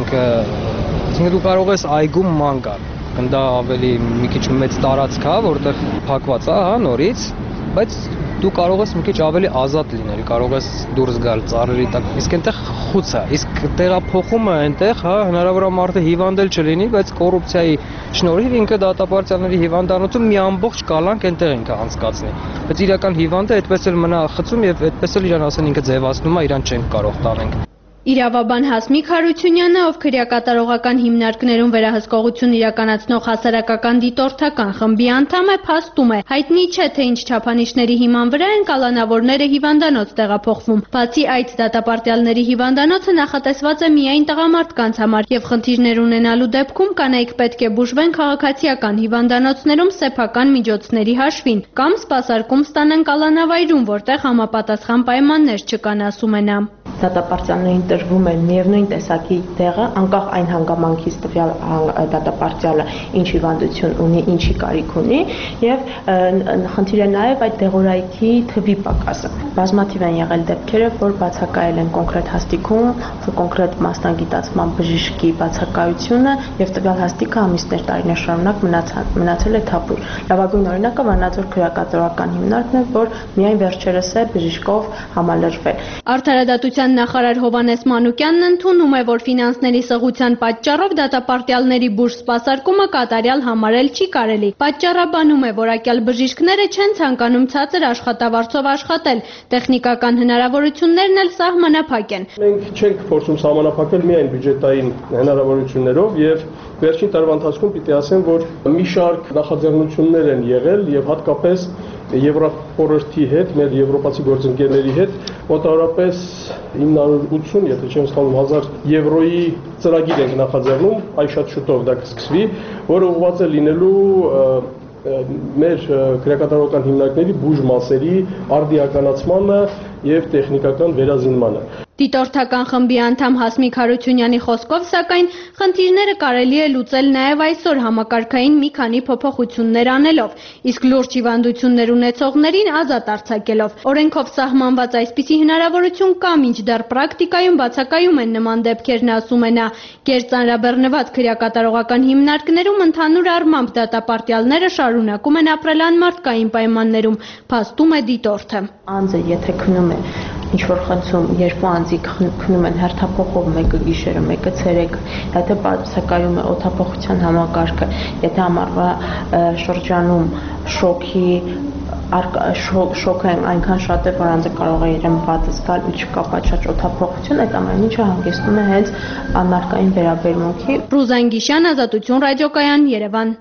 ինքը դու կարող ես այգում ման գալ, դա ավելի մի քիչ մեծ տարածք է, որտեղ փակված է, հա, նորից, բայց դու կարող ես մի քիչ ավելի ազատ լինել, կարող ես դուրս գալ ծառերի տակ, իսկ այնտեղ խուց է, իսկ տեղափոխումը այնտեղ, հա, հնարավոր է մարդը հիվանդել չլինի, բայց կոռուպցիայի շնորհիվ ինքը դատապարտյալների հիվանդանոցում մի ամբողջ կալանք այնտեղ ինքը անցկացնի, բայց իրական հիվանդը այդպես էլ մնա խցում եւ այդպես էլ իրան ասեն ինքը ձևացնում է, իրան չենք կարող տանենք։ Իրավաբան Հասմիկ Հարությունյանը, ով քրեակատարողական հիմնարկներում վերահսկողություն իրականացնող հասարակական դիտորդական խմբի անդամ է, փաստում է, հայտնի չէ, թե ինչ չափանիշների հիման վրա են կալանավորները հիվանդանոց տեղափոխվում։ Բացի այդ, դատապարտյալների հիվանդանոցը նախատեսված է միայն տղամարդկանց համար, եւ խնդիրներ ունենալու դեպքում կանայք պետք է բուժվեն քաղաքացիական հիվանդանոցներում սեփական միջոցների հաշվին կամ սպասարկում ստանան կալանավայրում, որտեղ համապատասխան պայմաններ չկան, ասում է նա։ Դատապարտյալներին տրվում է միևնույն տեսակի տեղը, անկախ այն հանգամանքից տվյալ դատապարտյալը ինչ հիվանդություն ունի, ինչի կարիք ունի, եւ խնդիր է նաեւ այդ դեղորայքի թվի պակասը։ Բազմաթիվ են եղել դեպքերը, որ բացակայել են կոնկրետ հաստիքում, կոնկրետ մասնագիտացման բժշկի բացակայությունը եւ տվյալ հաստիկը ամիսներ, տարիներ շարունակ մնացել է թափուր։ Լավագույն օրինակը Վանաձոր քրեակատարողական հիմնարկն է, որ միայն վերջերս է բժիշկով համալրվել։ Արդարադատության նախարար Հովհաննես Մանուկյանն ընդունում է, որ ֆինանսների սղության պատճառով դատապարտյալների բուժ սպասարկումը կատարյալ համարել չի կարելի։ Պատճառաբանում է, որակյալ բժիշկները չեն ցանկանում ցածր աշխատավարձով աշխատել, տեխնիկական հնարավորություններն էլ սահմանափակ են։ Մենք չենք փորձում սահմանափակել միայն բյուջետային հնարավորություններով եւ վերջին տարվա ընթացքում պիտի ասեմ, որ մի շարք նախաձեռնություններ են եղել եւ հատկապես Եվրախորհրդի հետ, մեր եվրոպացի գործընկերների հետ մոտավորապես 980, եթե չեմ սխալվում, 1000 եվրոյի ծրագիր ենք նախաձեռնում, այ շատ շուտով դա կսկսվի, որը ուղղված է լինելու մեր քրեակատարողական հիմնարկների բուժ մասերի արդիականացմանը եւ տեխնիկական վերազինմանը։ Դիտորդական խմբի անդամ Հասմիկ Հարությունյանի խոսքով, սակայն, խնդիրները կարելի է լուծել նաև այսօր համակարգային մի քանի փոփոխություններ անելով, իսկ լուրջ հիվանդություններ ունեցողներին ազատ արձակելով։ Օրենքով սահմանված այսպիսի հնարավորություն կա, մինչդեռ պրակտիկայում բացակայում են նման դեպքերն, ասում է նա։ Գերծանրաբեռնված քրեակատարողական հիմնարկներում ընդհանուր առմամբ դատապարտյալները շարունակում են ապրել անմարդկային պայմաններում, փաստում է դիտորդը։ Անձը եթե քնում է ինչ-որ խնդրում, երկու անձի քնում են հերթափոխով, մեկը գիշերը, մեկը ցերեկը, եթե բացակայում է օդափոխության համակարգը, եթե ամառվա շրջանում շոկը այնքան շատ է, որ անձը կարող է իրեն վատ զգալ ու չկա պատշաճ օդափոխություն, այդ ամեն ինչը հանգեցնում է հենց անմարդկային վերաբերմունքի։ Ռուզան Գիշյան, Ազատություն ռադիոկայան, Երևան։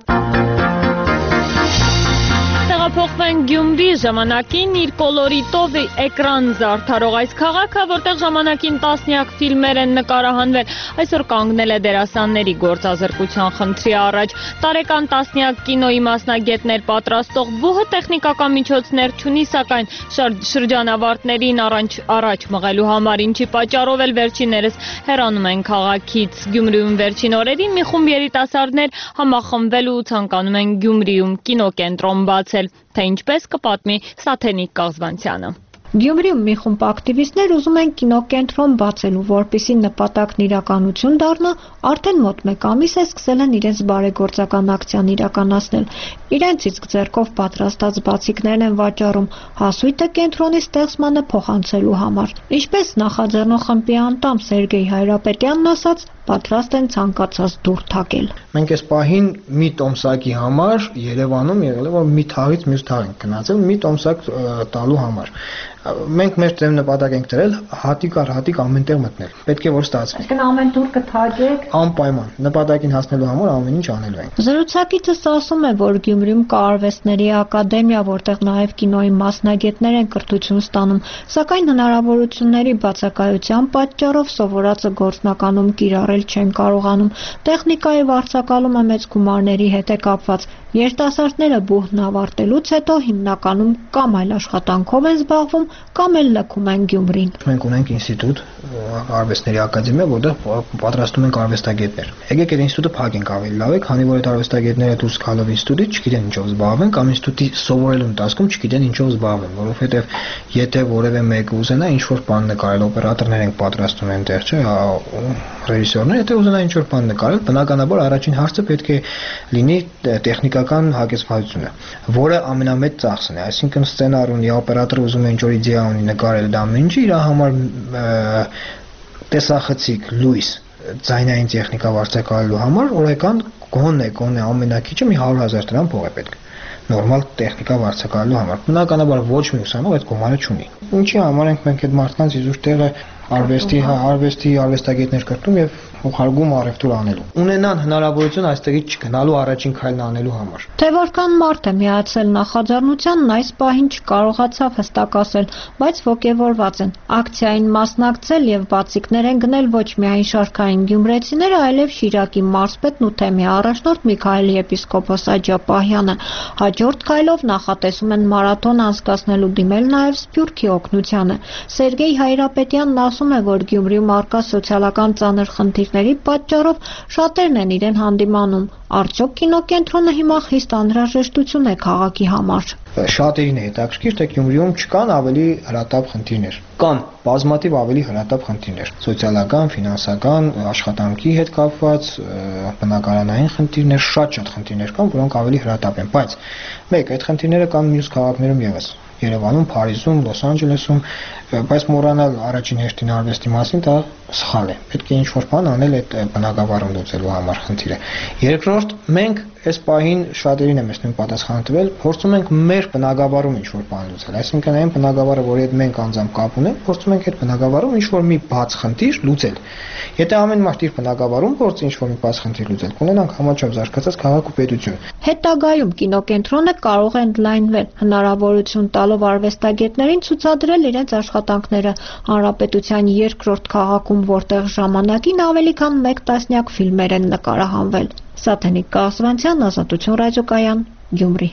Տեղափոխվենք Գյումրի, ժամանակին իր կոլորիտով էկրան զարդարող այս քաղաքը, որտեղ ժամանակին տասնյակ ֆիլմեր են նկարահանվել, այսօր կանգնել է դերասանների գործազրկության խնդրի առաջ։ Տարեկան տասնյակ կինոյի մասնագետներ պատրաստող բուհը տեխնիկական միջոցներ չունի, սակայն շրջանավարտներին առաջ մղելու համար, ինչի պատճառով էլ վերջիներս հեռանում են քաղաքից։ Գյումրիում վերջին օրերին մի խումբ երիտասարդներ համախմբվել ու ցանկանում են Գյումրիում կինոկենտրոն բացել, թե ինչպես կպատմի Սաթենիկ Կաղզվանցյանը։ Գյումրիում մի խումբ ակտիվիստներ ուզում են կինոկենտրոն բացելու, որպեսզի նպատակն իրականություն դառնա, արդեն մոտ 1 ամիս է սկսել են իրենց բարեգործական ակցիան իրականացնել։ Իրենց իսկ ձեռքով պատրաստած բացիկներն են վաճառում, հասույթը կենտրոնի ստեղծմանը փոխանցելու համար։ Ինչպես նախաձեռնող խմբի անդամ Սերգեյ Հայրապետյանն ասաց, պատրաստ են ցանկացած դուր թակել։ Մենք այս պահին մի տոմսակի համար Երևանում եղել է, որ մի թաղից մյուս թաղ ենք գնացել, մի տոմսակ տալու համար։ Մենք մեր ձև նպատակ ենք դրել հատիկ առ հատիկ ամենտեղ մտնել։ Պետք է որ ստացվի։ Այսինքն ամեն դուր կթաջեք։ Անպայման, նպատակին հասնելու համար ամեն ինչ անելու ենք։ Զրուցակիցս ասում է, որ Գյումրիում կա արվեստների ակադեմիա, որտեղ նաև կինոյի մասնագետներ են կրթություն ստանում, սակայն հնարավորությունների բացակայության պատճառով սովորածը գործնականում կիրառել չեն կարողանում։ Տեխնիկայի վարձակալումը մեծ գումարների հետ է կապված։ Երիտասարդները բուհն ավարտելուց հետո հիմնականում կամ այլ աշխատանքով են զբաղվում, կամ էլ լքում են Գյումրին։ Մենք ունենք ինստիտուտ, արվեստների ակադեմիա, որտեղ պատրաստում ենք արվեստագետներ։ Եկեք այդ ինստիտուտը փակենք ավելի լավ է, քանի որ այդ արվեստագետները դուրս գալով ինստիտուտից չգիտեն ինչով զբաղվեն, կամ ինստիտուտի սովորելու ընթացքում չգիտեն ինչով զբաղվեն, որովհետև եթե որևէ մեկը ուզենա ինչ-որ բան նկարել, օպերատորներ ենք պատրաստում այնտեղ, չէ, ռեժիսորներ, եթե ուզենա ինչ-որ բան նկարել, բնականաբար առաջին հարցը պետք է լինի տեխնիկական հագեցվածությունը, որը ամենամեծ ծախսն է, այսինքն սցենար ունի, օպերատորը ուզում է ինչ-որ իդեա ունի նկարել դա ամեն ինչը, իր համար տեսախցիկ, լույս, ձայնային տեխնիկա վարձակալելու համար օրական գոնե ամենակիչը մի 100,000 դրամ փող է պետք։ Նորմալ տեխնիկա վարձակալելու համար։ Բնականաբար ոչ մի ուսանող այդ գումարը չունի։ Ինչի համար ենք մենք այդ մարդկանց իզուր տեղը արվեստագետներ կրթում եւ ուղարկում առևտուր անելու։ Ունենան հնարավորություն այստեղից չգնալու առաջին քայլն անելու համար։ Թե որքան մարդ է միացել նախաձեռնությանն այս պահին չկարողացավ հստակ ասել, բայց ոգևորված են։ Ակցիային մասնակցել եւ բացիկներ են գնել ոչ միայն շարքային գյումրեցիները, այլև Շիրակի մարզպետն ու թեմի առաջնորդ Միքայելի եպիսկոպոս Աջապահյանը։ Հաջորդ քայլով նախատեսում են մարաթոն անցկացնելու դիմել նաեւ Սփյուռքի օգնությանը։ Սերգեյ Հայրապետյանն ասում է, որ Գյումրիում արկա սոցիալական ծանր խնդիրների պատճառով շատերն են իրեն հանդիմանում։ Արդյոք կինոկենտրոնը հիմա խիստ անհրաժեշտություն է քաղաքի համար։ Շատերին է հետաքրքիր, թե Գյումրիում չկան ավելի հրատապ խնդիրներ։ Կան բազմաթիվ ավելի հրատապ խնդիրներ՝ սոցիալական, ֆինանսական, աշխատանքի հետ կապված, բնակարանային խնդիրներ, շատ խնդիրներ կան, որոնք ավելի հրատապ են, բայց մեկ այդ խնդիրները կան մյուս քաղաքներում եւս։ Երևանում, Փարիզում, Լոս Անջելեսում, բայց մոռանալ առաջին հերթին արվեստի մասին դա սխալ է։ Պետք է ինչ-որ բան անել այդ բնակավարում լուծելու համար խնդիրը։ Երկրորդ, մենք այս պահին շատերին եմ նույն պատասխանը տվել, փորձում ենք մեր բնակավարում ինչ-որ բան լուծել։ Այսինքն այն բնակավարը, որի հետ մենք անձամբ կապ ունենք, փորձում ենք այդ բնակավարում ինչ-որ մի բաց խնդիր լուծել։ Եթե ամեն մարդ իր բնակավարում փորձի ինչ-որ մի բաց խնդիր լուծել, կունենանք համաչափ զարգացած քաղաք ու պետություն։ Հետագայում կինոկենտրոնը կարող է ընդլայնվել, հնարավորություն տալով արվեստագետներին ցուցադրել իրենց աշխատանքները Հանրապետության երկրորդ քաղաքում, որտեղ ժամանակին ավելի քան 1 տասնյակ ֆիլմեր են նկարահանվել։ Սաթենիկ Կասվանցյան, Ազատություն ռադիոկայան, Գյումրի։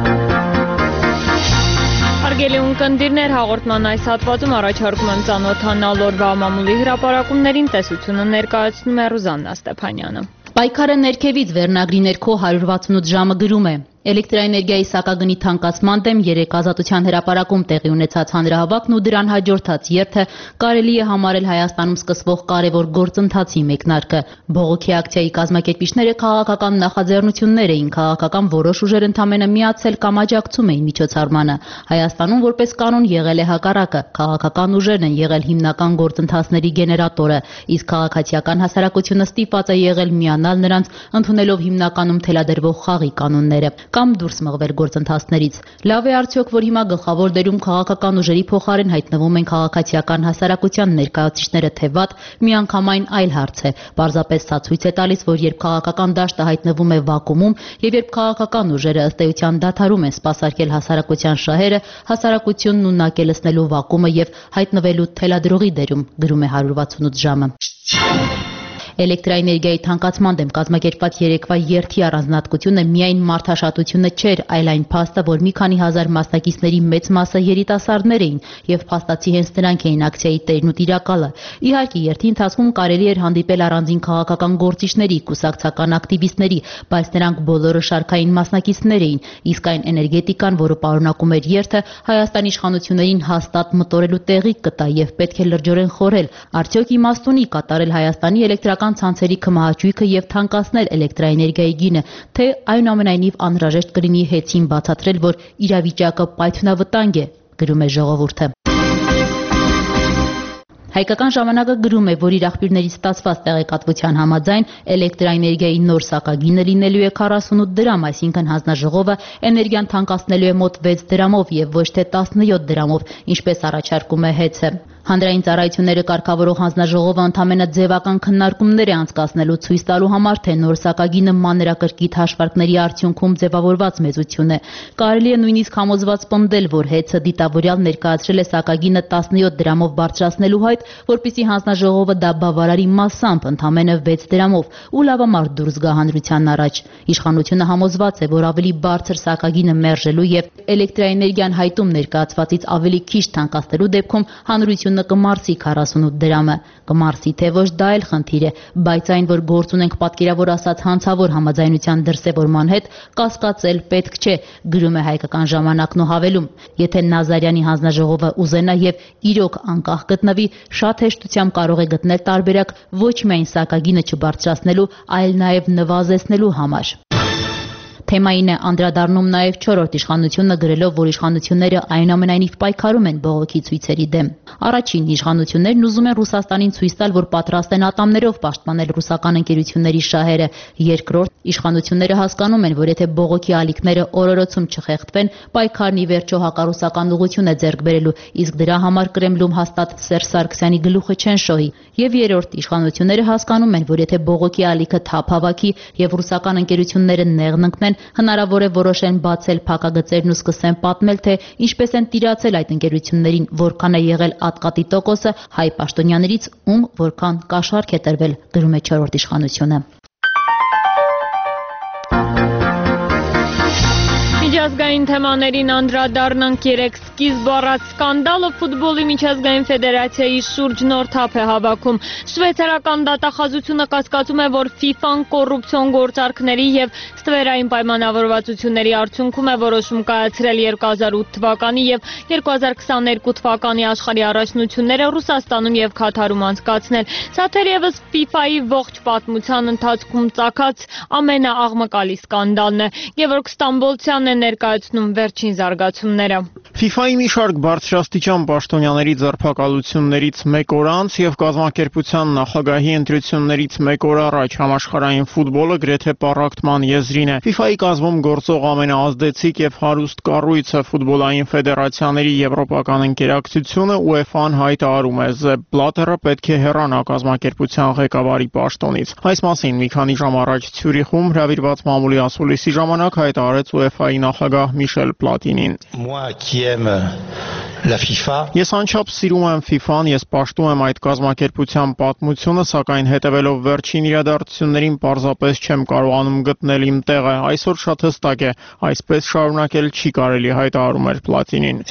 Հարգելի ունկնդիրներ, հաղորդման այս հատվածում առաջարկում եմ ծանոթանալ օրվա մամուլի հրապարակումներին, տեսությունը ներկայացնում է Ռուզաննա Ստեփանյանը։ Պայքարը ներքևից վերնագրի ներքո 168 ժամը գրում է. Էլեկտրաէներգիայի սակագնի թանկացման դեմ 3 ազատության հրապարակում տեղի ունեցած հանրահավաքն ու դրան հաջորդած երթը կարելի է համարել Հայաստանում սկսվող կարևոր գործընթացի մեկնարկը։ Բողոքի ակցիայի կազմակերպիչները քաղաքական նախաձեռնություններ էին, քաղաքական որոշ ուժեր ընդամենը միացել կամ աջակցում էին միջոցառմանը։ Հայաստանում որպես կանոն եղել է հակառակը, քաղաքական ուժերն են եղել հիմնական գործընթացների գեներատորը, իսկ քաղաքացիական հասարակությունը ստիպված է եղել միանալ նրանց, ընդունելով հիմնականում թելադրվող խաղի կանոնները կամ դուրս մղվել գործընթացներից։ Լավ է արդյոք, որ հիմա գլխավոր դերում քաղաքական ուժերի փոխարեն հայտնվում են քաղաքացիական հասարակության ներկայացուցիչները, թե վատ, միանգամայն այլ հարց է։ Պարզապես սա ցույց է տալիս, որ երբ քաղաքական դաշտը հայտնվում է վակուումում եւ երբ քաղաքական ուժերը ըստ էության դադարում են սպասարկել հասարակության շահերը, հասարակությունն ունակ է լցնելու վակուումը եւ հայտնվելու թելադրողի դերում, գրում է 168 ժամը։ Էլեկտրաէներգիայի թանկացման դեմ կազմակերպված երեկվա երթի առանձնահատկությունը միայն մարդաշատությունը չէր, այլ այն փաստը, որ մի քանի հազար մասնակիցների մեծ մասը երիտասարդներ էին եւ փաստացի հենց նրանք էին ակցիայի տերն ու տիրակալը։ Իհարկե, երթի ընթացքում կարելի էր հանդիպել առանձին քաղաքական գործիչների, կուսակցական ակտիվիստների, բայց նրանք բոլորը շարքային մասնակիցներ էին, իսկ այն էներգետիկան, որը պարունակում էր երթը, Հայաստանի իշխանություններին հաստատ մտորելու տեղիք կտա եւ պետք է լրջորեն խորհել, արդյոք իմաստ ունի կատարել Հայաստանի էլեկտրական ցանցերի քմահաճույքը եւ թանկացնել էլեկտրաէներգիայի գինը, թե այնուամենայնիվ անհրաժեշտ կլինի հեծին բացատրել, որ իրավիճակը պայթյունավտանգ է, գրում է ժողովուրդը։ Հայկական ժամանակը գրում է, որ իր աղբյուրներից ստացված տեղեկատվության համաձայն էլեկտրաէներգիայի նոր սակագինը լինելու է 48 դրամ, այսինքն հանձնաժողովը էներգիան թանկացնելու է մոտ 6 դրամով եւ ոչ թե 17 դրամով, ինչպես առաջարկում է ՀԵՑ-ը։ Հանրային ծառայությունները կարգավորող հանձնաժողովը ընդամենը ձևական քննարկումներ է անցկացնելու ցույց տալու համար, թե նոր սակագինը մանրակրկիտ հաշվարկների արդյունքում ձևավորված մեծություն է։ Կարելի է նույնիսկ համոզված պնդել, որ ՀԵՑ-ը դիտավորյալ ներկայացրել է սակագինը 17 դրամով բարձրացնելու հայտ, որպեսզի հանձնաժողովը դա բավարարի մասամբ ընդամենը 6 դրամով ու լավամարդ դուրս գա հանրության առաջ։ Իշխանությունը համոզված է, որ ավելի բարձր սակագինը մերժելու եւ էլեկտրաէներգիան հայտում ներկայացվածից ավելի քիչ թանկացնելու դեպքում հանրությունը կմարսի 48 դրամը։ Կմարսի թե ոչ, դա էլ խնդիր է, բայց այն, որ գործ ունենք պատկերավոր ասած հանցավոր համաձայնության դրսևորման հետ, կասկածել պետք չէ, գրում է Հայկական ժամանակն ու հավելում։ Եթե Նազարյանի հանձնաժողովը ուզենա եւ իրոք անկախ գտնվի, շատ հեշտությամբ կարող է գտնել տարբերակ ոչ միայն սակագինը չբարձրացնելու, այլ նաեւ նվազեցնելու համար։ Թեմային է անդրադառնում նաև 4-րդ իշխանությունը, գրելով, որ իշխանությունները այնուամենայնիվ պայքարում են բողոքի ցույցերի դեմ։ Առաջին իշխանություններն ուզում են Ռուսաստանին ցույց տալ, որ պատրաստ են ատամներով պաշտպանել ռուսական ընկերությունների շահերը։ Երկրորդ, իշխանությունները հասկանում են, որ եթե բողոքի ալիքները օրորոցում չխեղդվեն, պայքարն ի վերջո հակառուսական ուղղություն է ձեռք բերելու, իսկ դրա համար Կրեմլում հաստատ Սերժ Սարգսյանի գլուխը չեն շոհի։ Եվ երրորդ, իշխանությունները հասկանում են, որ եթե բողոքի ալիքը թափ հավաքի եւ ռուսական ընկերությունները նեղն ընկնեն, հնարավոր է որոշեն բացել փակագծերն ու սկսեն պատմել, թե ինչպես են տիրացել այդ ընկերություններին, որքան է եղել ատկատի տոկոսը, հայ պաշտոնյաներից ում որքան կաշառք է տրվել, գրում է 4-րդ իշխանությունը։ Միջազգային թեմաներին անդրադառնանք երեք սկիզբ առած սկանդալը ֆուտբոլի միջազգային ֆեդերացիայի շուրջ նոր թափ է հավաքում։ Շվեյցարական դատախազությունը կասկածում է, որ FIFA-ն կոռուպցիոն գործարքների եւ ստվերային պայմանավորվածությունների արդյունքում է որոշում կայացրել 2008 թվականի եւ 2022 թվականի աշխարհի առաջնությունները Ռուսաստանում եւ Քաթարում անցկացնել։ Սա թերևս FIFA-ի ողջ պատմության ընթացքում ծագած ամենաաղմկալի սկանդալն է։ Գևորգ Ստամբոլցյանն է ներկայացնում վերջին զարգացումները։ FIFA-ի մի շարք բարձրաստիճան պաշտոնյաների ձերբակալություններից մեկ օր անց եւ կազմակերպության նախագահի ընտրություններից մեկ օր առաջ համաշխարհային ֆուտբոլը գրեթե պառակտման եզրին է։ FIFA-ի կազմում գործող ամենաազդեցիկ եւ հարուստ կառույցը ֆուտբոլային ֆեդերացիաների եվրոպական ընկերակցությունը UEFA-ն հայտարարում է, Sepp Blatter-ը պետք է հեռանա կազմակերպության ղեկավարի պաշտոնից։ Այս մասին մի քանի ժամ առաջ Ցյուրիխում հրավիրված մամուլի ասուլիսի ժամանակ հայտարարեց UEFA-ի նախագահ Միշել Պլատինին։ Ես անչափ սիրում եմ FIFA-ն, ես պաշտում եմ այդ կազմակերպության պատմությունը, սակայն հետևելով վերջին իրադարձություններին պարզապես չեմ կարողանում գտնել իմ տեղը։ Այսօր շատ հստակ է, այսպես շարունակել չի կարելի, հայտարարում էր Պլատինին։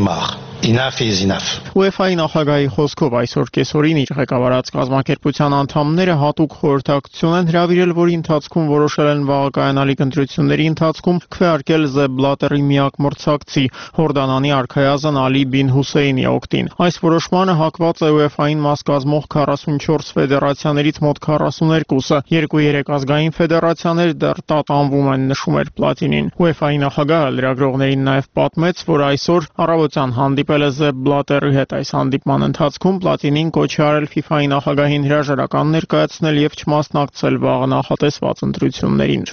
UEFA-ի նախագահի խոսքով այսօր կեսօրին իր ղեկավարած կազմակերպության անդամները հատուկ խորհրդակցություն են հրավիրել, որի ընթացքում որոշել են վաղակայանալիք ընտրությունների ընթացքում քվեարկել Sepp Blatter-ի միակ մրցակցի Հորդանանի արքայազն Ալի Բին Հուսեյնի օգտին։ Այս որոշմանը հակված է UEFA-ին մաս կազմող 44 ֆեդերացիաներից մոտ 42-ը, 2-3 ազգային ֆեդերացիաներ դեռ տատանվում են, նշում էր Պլատինին։ UEFA-ի նախագահը լրագրողներին նաև պատմեց, որ այսօր առավոտյան հանդիպել է Sepp Blatter-ի հետ։ Այս հանդիպման ընթացքում Պլատինին կոչ է արել FIFA-ի նախագահին հրաժարական ներկայացնել եւ չմասնակցել վաղ նախատեսված ընտրություններին։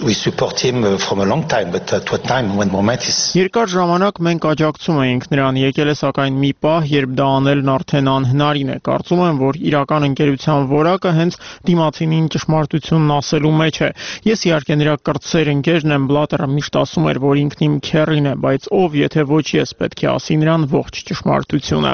Երկար ժամանակ մենք աջակցում էինք նրան, եկել է սակայն մի պահ, երբ դա անելն արդեն անհնարին է։ Կարծում եմ, որ իրական ընկերության որակը հենց դիմացինին ճշմարտությունն ասելու մեջ է։ Ես իհարկե նրա կրտսեր ընկերն եմ, Blatter-ը միշտ ասում էր, որ ինքն իմ քեռին է, բայց ով, եթե ոչ ես, պետք է ասի նրան ողջ ճշմարտությունը։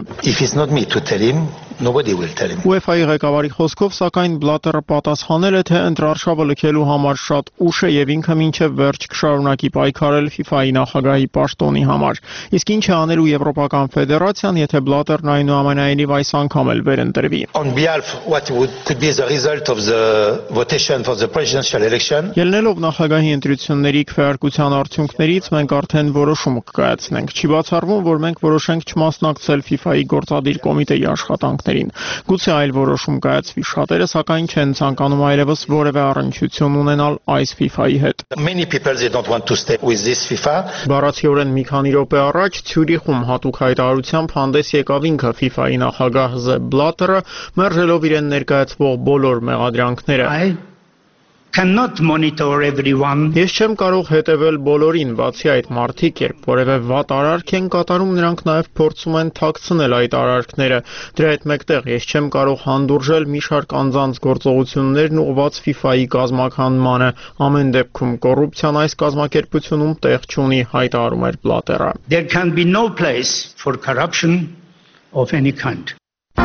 UEFA-ի ղեկավարի խոսքով, սակայն Blatter-ը պատասխանել է, թե ընտրարշավը լքելու համար շատ ուշ է եւ ինքը մինչեւ վերջ կշարունակի պայքարել FIFA-ի նախագահի պաշտոնի համար։ Իսկ ինչ է անելու Եվրոպական ֆեդերացիան, եթե Blatter-ն այնուամենայնիվ այս անգամ էլ վերընտրվի։ Ելնելով նախագահի ընտրությունների քվեարկության արդյունքներից, մենք արդեն որոշում կկայացնենք։ Չի բացառվում, որ մենք որոշենք չմասնակցել FIFA-ի գործադիր կոմիտեի աշխատանքներին։ Գուցե այլ որոշում կայացվի, շատերը սակայն չեն ցանկանում այլևս որևէ առնչություն ունենալ այս FIFA-ի հետ։ Բառացիորեն մի քանի րոպե առաջ Ցյուրիխում հատուկ հայտարարությամբ հանդես եկավ ինքը FIFA-ի նախագահ Sepp Blatter-ը, մերժելով իրեն ներկայացվող բոլոր մեղադրանքները։ Ես չեմ կարող հետևել բոլորին, բացի այդ մարդիկ, երբ որևէ վատ արարք են կատարում, նրանք նաև փորձում են թաքցնել այդ արարքները։ Դրա հետ մեկտեղ ես չեմ կարող հանդուրժել մի շարք անձանց գործողություններն ուղղված FIFA-ի կազմաքանդմանը։ Ամեն դեպքում կոռուպցիան այս կազմակերպությունում տեղ չունի, հայտարարում էր Blatter-ը։ There can be no place for corruption of any kind.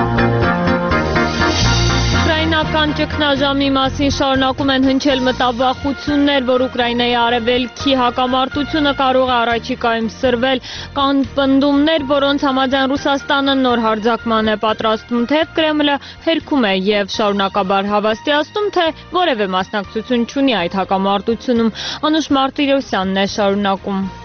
Ուկրաինական ճգնաժամի մասին շարունակում են հնչել մտավախություններ, որ Ուկրաինայի արևելքի հակամարտությունը կարող է առաջիկայում սրվել, կան պնդումներ, որոնց համաձայն Ռուսաստանը նոր հարձակման է պատրաստում, թեև Կրեմլը հերքում է եւ շարունակաբար հավաստիացնում, թե որևէ մասնակցություն չունի այդ հակամարտությունում։ Անուշ Մարտիրոսյանն է շարունակում։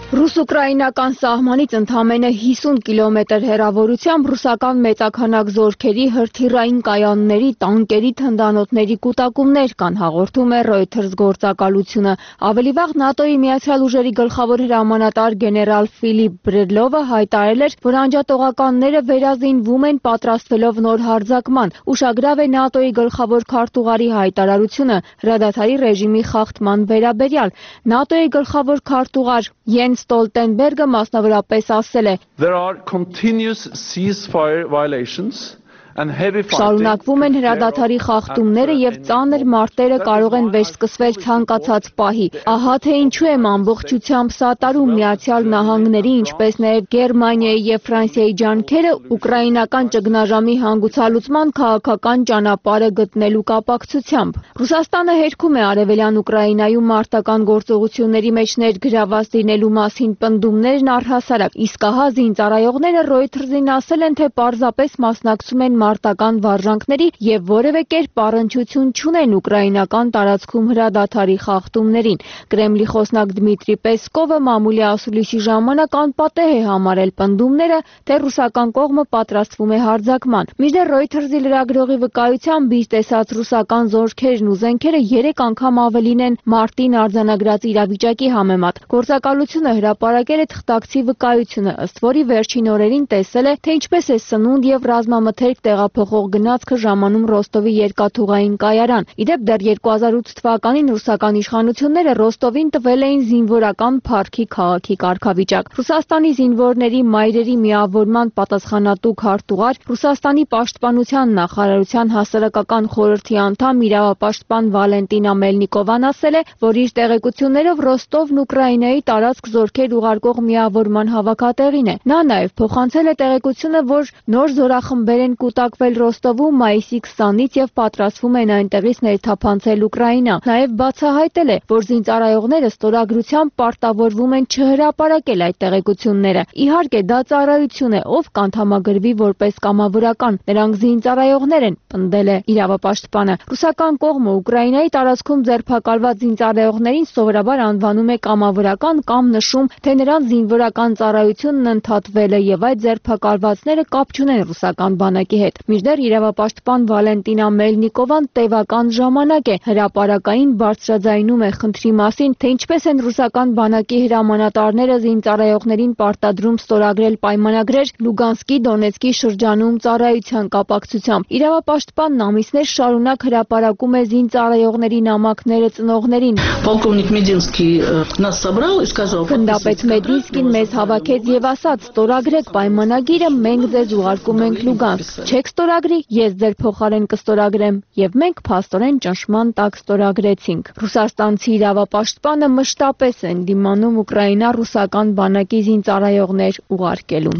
Ռուս-ուկրաինական սահմանից ընդամենը 50 կիլոմետր հեռավորությամբ ռուսական մեծաքանակ զորքերի, հրթիռային կայանների, տանկերի, թնդանոթների կուտակումներ կան, հաղորդում է Reuters գործակալությունը։ Ավելի վաղ ՆԱՏՕ-ի Միացյալ ուժերի գլխավոր հրամանատար գեներալ Ֆիլիպ Բրեդլովը հայտարարել էր, որ անջատողականները վերազինվում են պատրաստվելով նոր հարձակման։ Ուշագրավ է ՆԱՏՕ-ի գլխավոր քարտուղարի հայտարարությունը հրադադարի ռեժիմի խախտման վերաբերյալ։ ՆԱՏՕ-ի գլխավոր քարտուղար Յենս Ստոլտենբերգը մասնավորապես ասել է. There are continuous ceasefire violations. Շարունակվում են հրադադարի խախտումները և ծանր մարտերը կարող են վերսկսվել ցանկացած պահի։ Ահա թե ինչու եմ ամբողջությամբ սատարում Միացյալ Նահանգների, ինչպես նաև Գերմանիայի և Ֆրանսիայի ջանքերը ուկրաինական ճգնաժամի հանգուցալուծման քաղաքական ճանապարհը գտնելու կապակցությամբ։ Ռուսաստանը հերքում է արևելյան Ուկրաինայում մարտական գործողությունների մեջ ներգրավված լինելու մասին պնդումներն առհասարակ, իսկ ահա զինծառայողները Reuters-ին ասել են, թե պարզապես մասնակցում են մարտական վարժանքների և որևէ կերպ առնչություն չունեն ուկրաինական տարածքում հրադադարի խախտումներին։ Կրեմլի խոսնակ Դմիտրի Պեսկովը մամուլի ասուլիսի ժամանակ անպատեհ է համարել պնդումները, թե ռուսական կողմը պատրաստվում է հարձակման։ Մինչդեռ Reuters-ի լրագրողի վկայությամբ բիծ տեսած ռուսական զորքերն ու զենքերը 3 անգամ ավելին են մարտին արձանագրած իրավիճակի համեմատ։ Գործակալությունը հրապարակել է թղթակցի վկայությունը, ըստ որի վերջին օրերին տեսել է, թե ինչպես է սնունդ և ռազմամթերք տեղափոխող գնացքը ժամանում Ռոստովի երկաթուղային կայարան։ Իդեպ դեռ 2008 թվականին ռուսական իշխանությունները Ռոստովին տվել էին զինվորական փառքի քաղաքի կարգավիճակ։ Ռուսաստանի զինվորների մայրերի միավորման պատասխանատու քարտուղար, Ռուսաստանի պաշտպանության նախարարության հասարակական խորհրդի անդամ իրավապաշտպան Վալենտինա Մելնիկովան ասել է, որ իր տեղեկություններով Ռոստովն Ուկրաինայի տարածք զորքեր ուղարկող միավորման հավաքատեղին է։ Նա նաև փոխանցել է տեղեկությունը, որ նոր զորախմբեր են կուտակվել Ռոստովում մայիսի 20-ից և պատրաստվում են այնտեղից ներթափանցել Ուկրաինա։ Նաև բացահայտել է, որ զինծառայողները ստորագրությամբ պարտավորվում են չհրապարակել այդ տեղեկությունները։ Իհարկե, դա ծառայություն է, ով կանդամագրվի որպես կամավորական, նրանք զինծառայողներ են, պնդել է իրավապաշտպանը։ Ռուսական կողմը Ուկրաինայի տարածքում ձերբակալված զինծառայողներին սովորաբար անվանում է կամավորական կամ նշում, թե նրանց զինվորական ծառայությունն ընդհատվել է և այդ ձերբակալվածները կապ չունեն ռուսական բանակի հետ։ Մինչդեռ իրավապաշտպան Վալենտինա Մելնիկովան տևական ժամանակ է հրապարակային բարձրաձայնում է խնդրի մասին, թե ինչպես են ռուսական բանակի հրամանատարները զինծառայողներին պարտադրում ստորագրել պայմանագրեր Լուգանսկի, Դոնեցկի շրջանում ծառայության կապակցությամբ։ Իրավապաշտպանն ամիսներ շարունակ հրապարակում է զինծառայողների նամակները ծնողներին։ Полковник Мединский нас собрал и сказал. Գնդապետ Մեդինսկին մեզ հավաքեց և ասաց. «Ստորագրեք պայմանագիրը, մենք ձեզ ուղարկում ենք Լուգանսկ։ Չեք ստորագրի, ես ձեր փոխարեն կստորագրեմ»։ Եվ մենք փաստորեն ճնշման տակ ստորագրեցինք։ Ռուսաստանցի իրավապաշտպանը մշտապես են դիմանում Ուկրաինա ռուսական բանակի զինծառայողներ ուղարկելուն։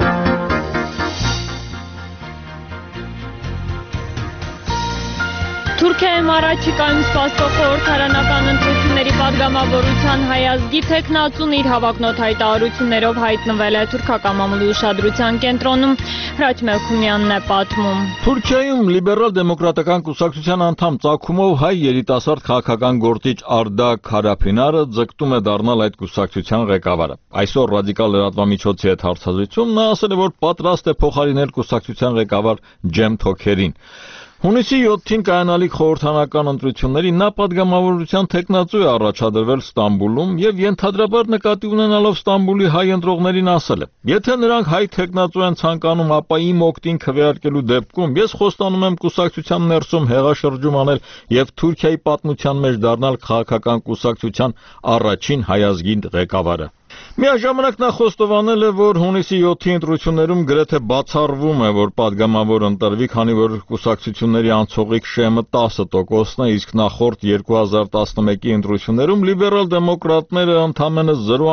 Թուրքիայում առաջիկայում սպասվող խորհրդարանական ընտրությունների պատգամավորության հայազգի թեկնածուն իր հավակնոտ հայտարարություններով հայտնվել է թուրքական մամուլի ուշադրության կենտրոնում։ Հրաչ Մելքումյանն է պատմում։ Թուրքիայում լիբերալ դեմոկրատական կուսակցության անդամ ծագումով հայ երիտասարդ քաղաքական գործիչ Արդա Քարափինարը ձգտում է դառնալ այդ կուսակցության ղեկավարը։ Այսօր ռադիկալ լրատվամիջոցի հետ հարցազրույցում նա ասել է, որ պատրաստ է փոխարինել կուսակցության ղեկավար Ջեմ Թոքերին։ Հունիսի 7-ին կայանալիք խորհրդարանական ընտրություններին նա պատգամավորության թեկնածու է առաջադրվել Ստամբուլում և ենթադրաբար նկատի ունենալով Ստամբուլի հայ ընտրողներին ասել է. «Եթե նրանք հայ թեկնածու են ցանկանում, ապա իմ օգտին քվեարկելու դեպքում ես խոստանում եմ կուսակցության ներսում հեղաշրջում անել և Թուրքիայի պատմության մեջ դառնալ քաղաքական կուսակցության առաջին հայազգի ղեկավարը»։ Միաժամանակ նա խոստովանել է, որ հունիսի 7-ի ընտրություններում գրեթե բացառվում է, որ պատգամավոր ընտրվի, քանի որ կուսակցությունների անցողիկ շեմը 10%-ն է, իսկ նախորդ 2011-ի ընտրություններում լիբերալ դեմոկրատները ընդամենը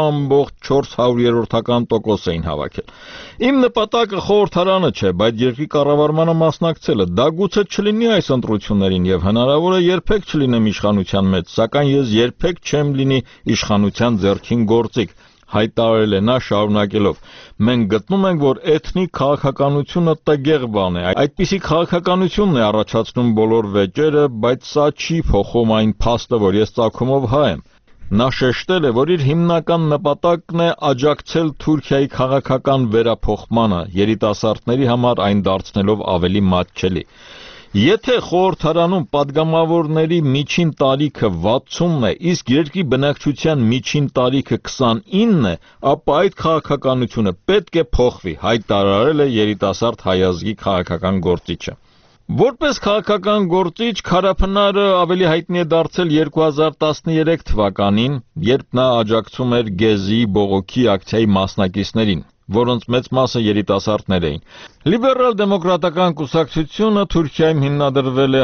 0.4% էին հավաքել։ Իմ նպատակը խորհրդարանը չէ, բայց երկրի կառավարմանը մասնակցելը։ Դա գուցե չլինի այս ընտրություններին և հնարավոր է երբեք չլինեմ իշխանության մեջ, սակայն ես երբեք չեմ լինի իշխանության ձեռքին գործիք, հայտարարել է նա շարունակելով. «Մենք գտնում ենք, որ էթնիկ քաղաքականությունը տգեղ բան է։ Այդպիսի քաղաքականությունն է առաջացնում բոլոր վեճերը, բայց սա չի փոխում այն փաստը, որ ես ծագումով հայ եմ»։ Նա շեշտել է, որ իր հիմնական նպատակն է աջակցել Թուրքիայի քաղաքական վերափոխմանը, երիտասարդների համար այն դարձնելով ավելի մատչելի։ Եթե խորհրդարանում падգամավորների միջին տարիքը 60-ն է, իսկ երկրի բնակչության միջին տարիքը 29 է, ապա այդ քաղաքականությունը պետք է փոխվի, հայտարարել է երիտասարդ հայ ազգի քաղաքական գործիչը։ Որպես քաղաքական գործիչ Քարափնարը ավելի հայտնի է դարձել 2013 թվականին, երբ նա աջակցում էր Գեզի բողոքի ակցիայի մասնակիցներին, որոնց մեծ մասը երիտասարդներ էին։ Լիբերալ դեմոկրատական կուսակցությունը Թուրքիայում հիմնադրվել է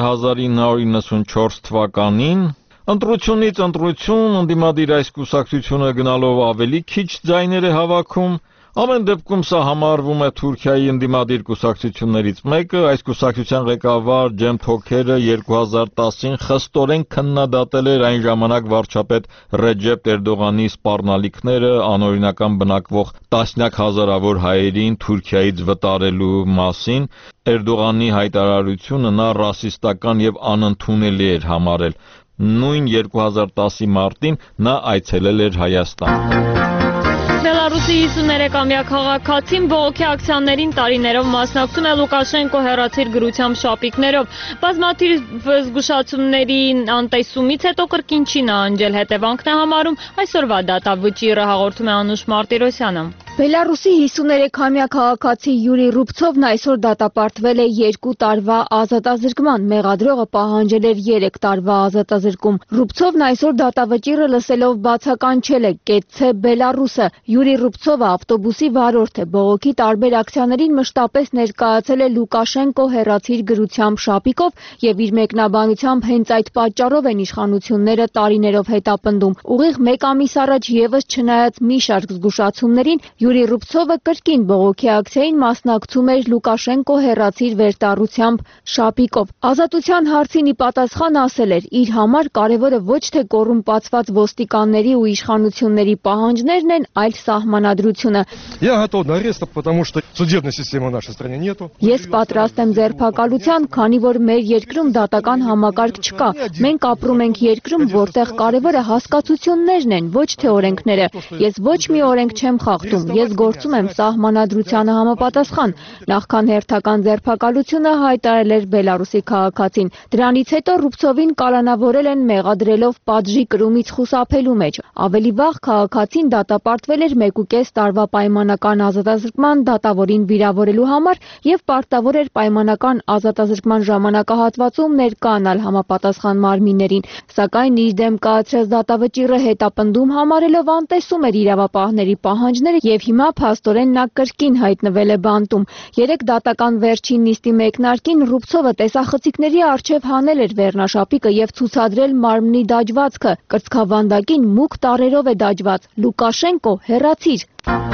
1994 թվականին։ Ընտրությունից ընտրություն ընդդիմադիր այս կուսակցությունը գնալով ավելի քիչ ձայներ է հավաքում։ Ամեն դեպքում սա համարվում է Թուրքիայի ընդդիմադիր կուսակցություններից մեկը։ Այս կուսակցության ղեկավար Ջեմ Թոքերը 2010-ին խստորեն քննադատել էր այն ժամանակ վարչապետ Ռեջեփ Էրդողանի սպառնալիքները անօրինական բնակվող տասնյակ հազարավոր հայերին Թուրքիայից վտարելու մասին։ Էրդողանի հայտարարությունը նա ռասիստական եւ անընդունելի էր համարել։ Նույն 2010-ի մարտին նա այցելել էր Հայաստան։ Բելարուսի 53-ամյա քաղաքացին բողոքի ակցիաներին տարիներով մասնակցում է Լուկաշենկո հեռացիր գրությամբ շապիկներով։ Բազմաթիվ զգուշացումների անտեսումից հետո կրկին չի նահանջել, հետևանքն է համարում այսօրվա դատավճիռը, հաղորդում է Անուշ Մարտիրոսյանը։ Բելարուսի 53-ամյա քաղաքացի Յուրի Ռուբցովն այսօր դատապարտվել է 2 տարվա ազատազրկման, մեղադրողը պահանջել էր 3 տարվա ազատազրկում։ Ռուբցովն այսօր դատավճիռը լսելով բացականչել է «Կեցցե Բելարուսը»։ Յուրի Ռուբցովը ավտոբուսի վարորդ է, բողոքի տարբեր ակցիաներին մշտապես ներկայացել է Լուկաշենկո հեռացիր գրությամբ շապիկով եւ իր մեկնաբանությամբ հենց այդ պատճառով են իշխանությունները տարիներով հետապնդում։ Ուղիղ 1 ամիս առաջ եւս չնայած մի շարք զգուշացումներին Յուրի Ռուբցովը կրկին բողոքի ակցիային մասնակցում էր Լուկաշենկո հեռացիր վերտառությամբ շապիկով։ Ազատության հարցին ի պատասխան ասել էր, իր համար կարևորը ոչ թե կոռումպացված ոստիկանների ու իշխանությունների պահանջներն են, այլ սահմանադրությունը։ Я готов на арест, потому что судебной системы в нашей стране нету։ Ես պատրաստ եմ ձերբակալության, քանի որ մեր երկրում դատական համակարգ չկա։ Մենք ապրում ենք երկրում, որտեղ կարևորը հասկացություններն են, ոչ թե օրենքները։ Ես ոչ մի օրենք չեմ խախտում, ես գործում եմ սահմանադրությանը համապատասխան։ Նախքան հերթական ձերբակալությունը հայտարարել էր Բելարուսի քաղաքացին։ Դրանից հետո Ռուբցովին կալանավորել են մեղադրելով պատժի կրումից խուսափելու մեջ։ Ավելի վաղ քաղաքացին դատապարտվել էր 1.5 տարվա պայմանական ազատազրկման դատավորին վիրավորելու համար եւ պարտավոր էր պայմանական ազատազրկման ժամանակահատվածում ներկայանալ համապատասխան մարմիններին, սակայն իր դեմ կայացրած դատավճիռը հետապնդում համարելով անտեսում էր իրավապահների պահանջները եւ հիմա փաստորեն նա կրկին հայտնվել է բանտում։ 3 դատական վերջին նիստի մեկնարկին Ռուբցովը տեսախցիկների առջև հանել էր վերնաշապիկը եւ ցուցադրել մարմնի դաջվածքը։ Կրծքավանդակին մուգ տառերով է դաջված։ Լուկաշենկո հեռացիր։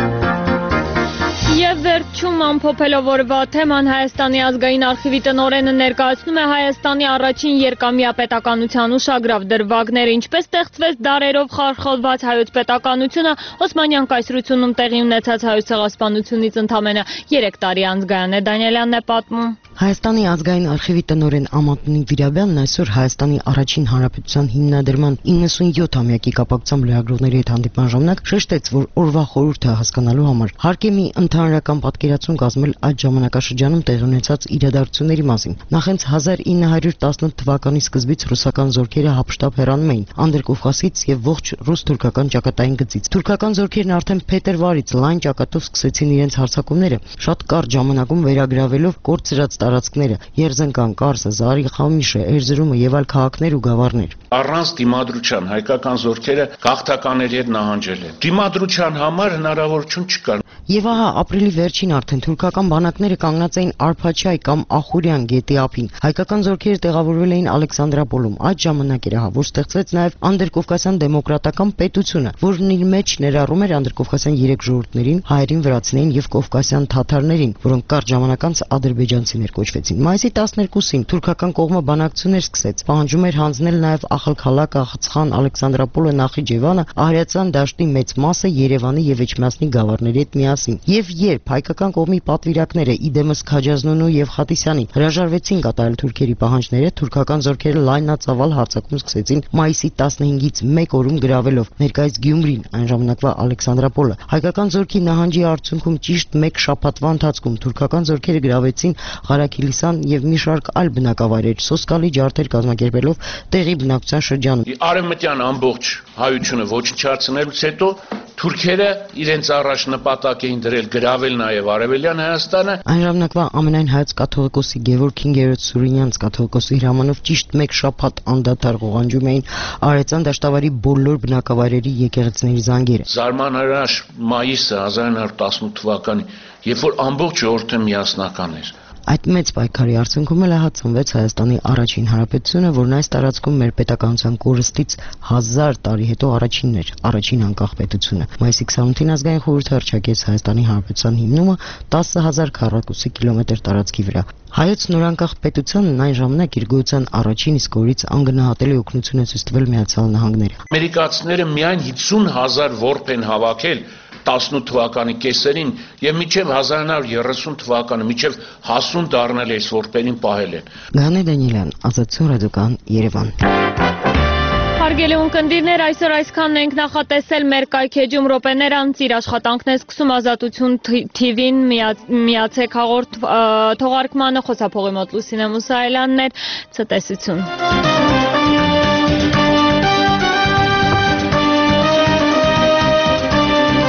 Եվ վերջում ամփոփելով օրվա թեման Հայաստանի ազգային արխիվի տնօրենը ներկայացնում է Հայաստանի առաջին երկամյա պետականության ուշագրավ դրվագները, ինչպես ստեղծվեց դարերով խարխլված հայոց պետականությունը Օսմանյան կայսրությունում տեղի ունեցած հայոց ցեղասպանությունից ընդամենը 3 տարի անց Գայանե Դանիելյանն է պատմում։ Հայաստանի ազգային արխիվի տնօրեն Ամատունի Վիրաբյանն այսօր Հայաստանի առաջին հանրապետության հիմնադրման 97-ամյակի կապակցությամբ լրագրողների հետ հանդիպման ժամանակ շեշտեց, որ օրվա խորհուրդը հասկանալու համար հարկ է մի ընդհանրական պատկերացում կազմել այդ ժամանակաշրջանում տեղի ունեցած իրադարձությունների մասին։ Նախ հենց 1918 թվականի սկզբից ռուսական զորքերը հապշտապ հեռանում էին Անդրկովկասից եւ ողջ ռուս-թուրքական ճակատային գծից։ Թուրքական զորքերն արդեն փետրվարից լայն ճակատով սկսեցին իրենց հարձակումները, շատ կարճ ժամանակում վերագրավելով կորցրած տարածքները՝ Երզնկան, Կարսը, Զարի, Խամիշը, Էրզրումը եւ այլ քաղաքներ ու գավառներ։ Առանց դիմադրության հայկական զորքերը գաղթականների հետ նահանջել են։ Դիմադրության համար հնարավորություն չկար։ Եվ ահա ապրիլի վերջին արդեն թուրքական բանակները կանգնած էին Արփաչայ կամ Ախուրյան գետի ափին։ Հայկական զորքերը տեղավորվել էին Ալեքսանդրապոլում։ Այդ ժամանակ էր որ ստեղծվեց նաեւ Անդրկովկասյան դեմոկրատական պետությունը, որն իր մեջ ներառում էր Անդրկովկասյան 3 ժողովուրդներին՝ հայերին, վրացիներին եւ կովկասյան թաթարներին, որոնք կարճ ժամանակ անց ադրբեջանցիներ կոչվեցին։ Մայիսի 12-ին թուրքական կողմը բանակցություններ սկսեց, պահանջում էր հանձնել նաեւ Ախալքալակը, Ախցխան, Ալեքսանդրապոլը, Նախիջևանը, Ահրիացան դաշտի մեծ մասը Երևանի եւ Էջմիածնի գավառների հետ միասին։ մասին։ Եվ երբ հայկական կողմի պատվիրակները իդեմս Քաջազնունու եւ Խատիսյանի հրաժարվեցին կատարել թուրքերի պահանջները, թուրքական զորքերը լայնածավալ հարձակում սկսեցին մայիսի 15-ից 1 օրում գրավելով ներկայիս Գյումրին, այն ժամանակվա Ալեքսանդրապոլը։ Հայկական զորքի նահանջի արդյունքում ճիշտ 1 շաբաթվա ընթացքում թուրքական զորքերը գրավեցին Ղարաքիլիսան եւ մի շարք այլ բնակավայրեր, սոսկալի ջարդեր կազմակերպելով տեղի բնակչության շրջանում։ Արևմտյան ամբողջ հայությունը ոչնչացնելուց հետո թուրքերը իրենց առաջ նպատակ էին դրել գրավել նաև Արևելյան Հայաստանը։ Այն ժամանակվա ամենայն հայոց կաթողիկոսի Գևորգ 5-րդ Սուրինյանց կաթողիկոսի հրամանով ճիշտ 1 շաբաթ անդադար ղողանջում էին Արեցան դաշտավարի բոլոր բնակավայրերի եկեղեցիների զանգերը։ Զարմանահրաշ մայիսը 1918 թվականի, երբ որ ամբողջ ժողովուրդը միասնական էր։ Այդ մեծ պայքարի արդյունքում էլ հացնվեց Հայաստանի առաջին հանրապետությունը, որն այս տարածքում մեր պետականության կորստից 1000 տարի հետո առաջինն էր, առաջին անկախ պետությունը։ Մայիսի 28-ին ազգային խորհուրդը հռչակեց Հայաստանի հանրապետության հիմնումը 10,000 քառակուսի կիլոմետր տարածքի վրա։ Հայոց նորանկախ պետությանն այն ժամանակ իր գոյության առաջին իսկ օրից անգնահատելի օգնություն է ցույց տվել Միացյալ Նահանգները։ Ամերիկացիները միայն 50,000 որբ են հավաքել 18 թվականի կեսերին եւ մինչեւ 1930 թվականը մինչեւ հասուն դառնել այս որբերին պահել են։ Գանե Դանիելյան, Ազատություն ռադիոկան, Երևան։ Հարգելի ունկնդիրներ, այսօր այսքանն ենք նախատեսել մեր կայքեջում րոպեներ անց իր աշխատանքն է սկսում Ազատություն TV-ին միացեք հաղորդ թողարկմանը, խոսափողի մոտ Լուսինե Մուսայելյանն էր, ցտեսություն։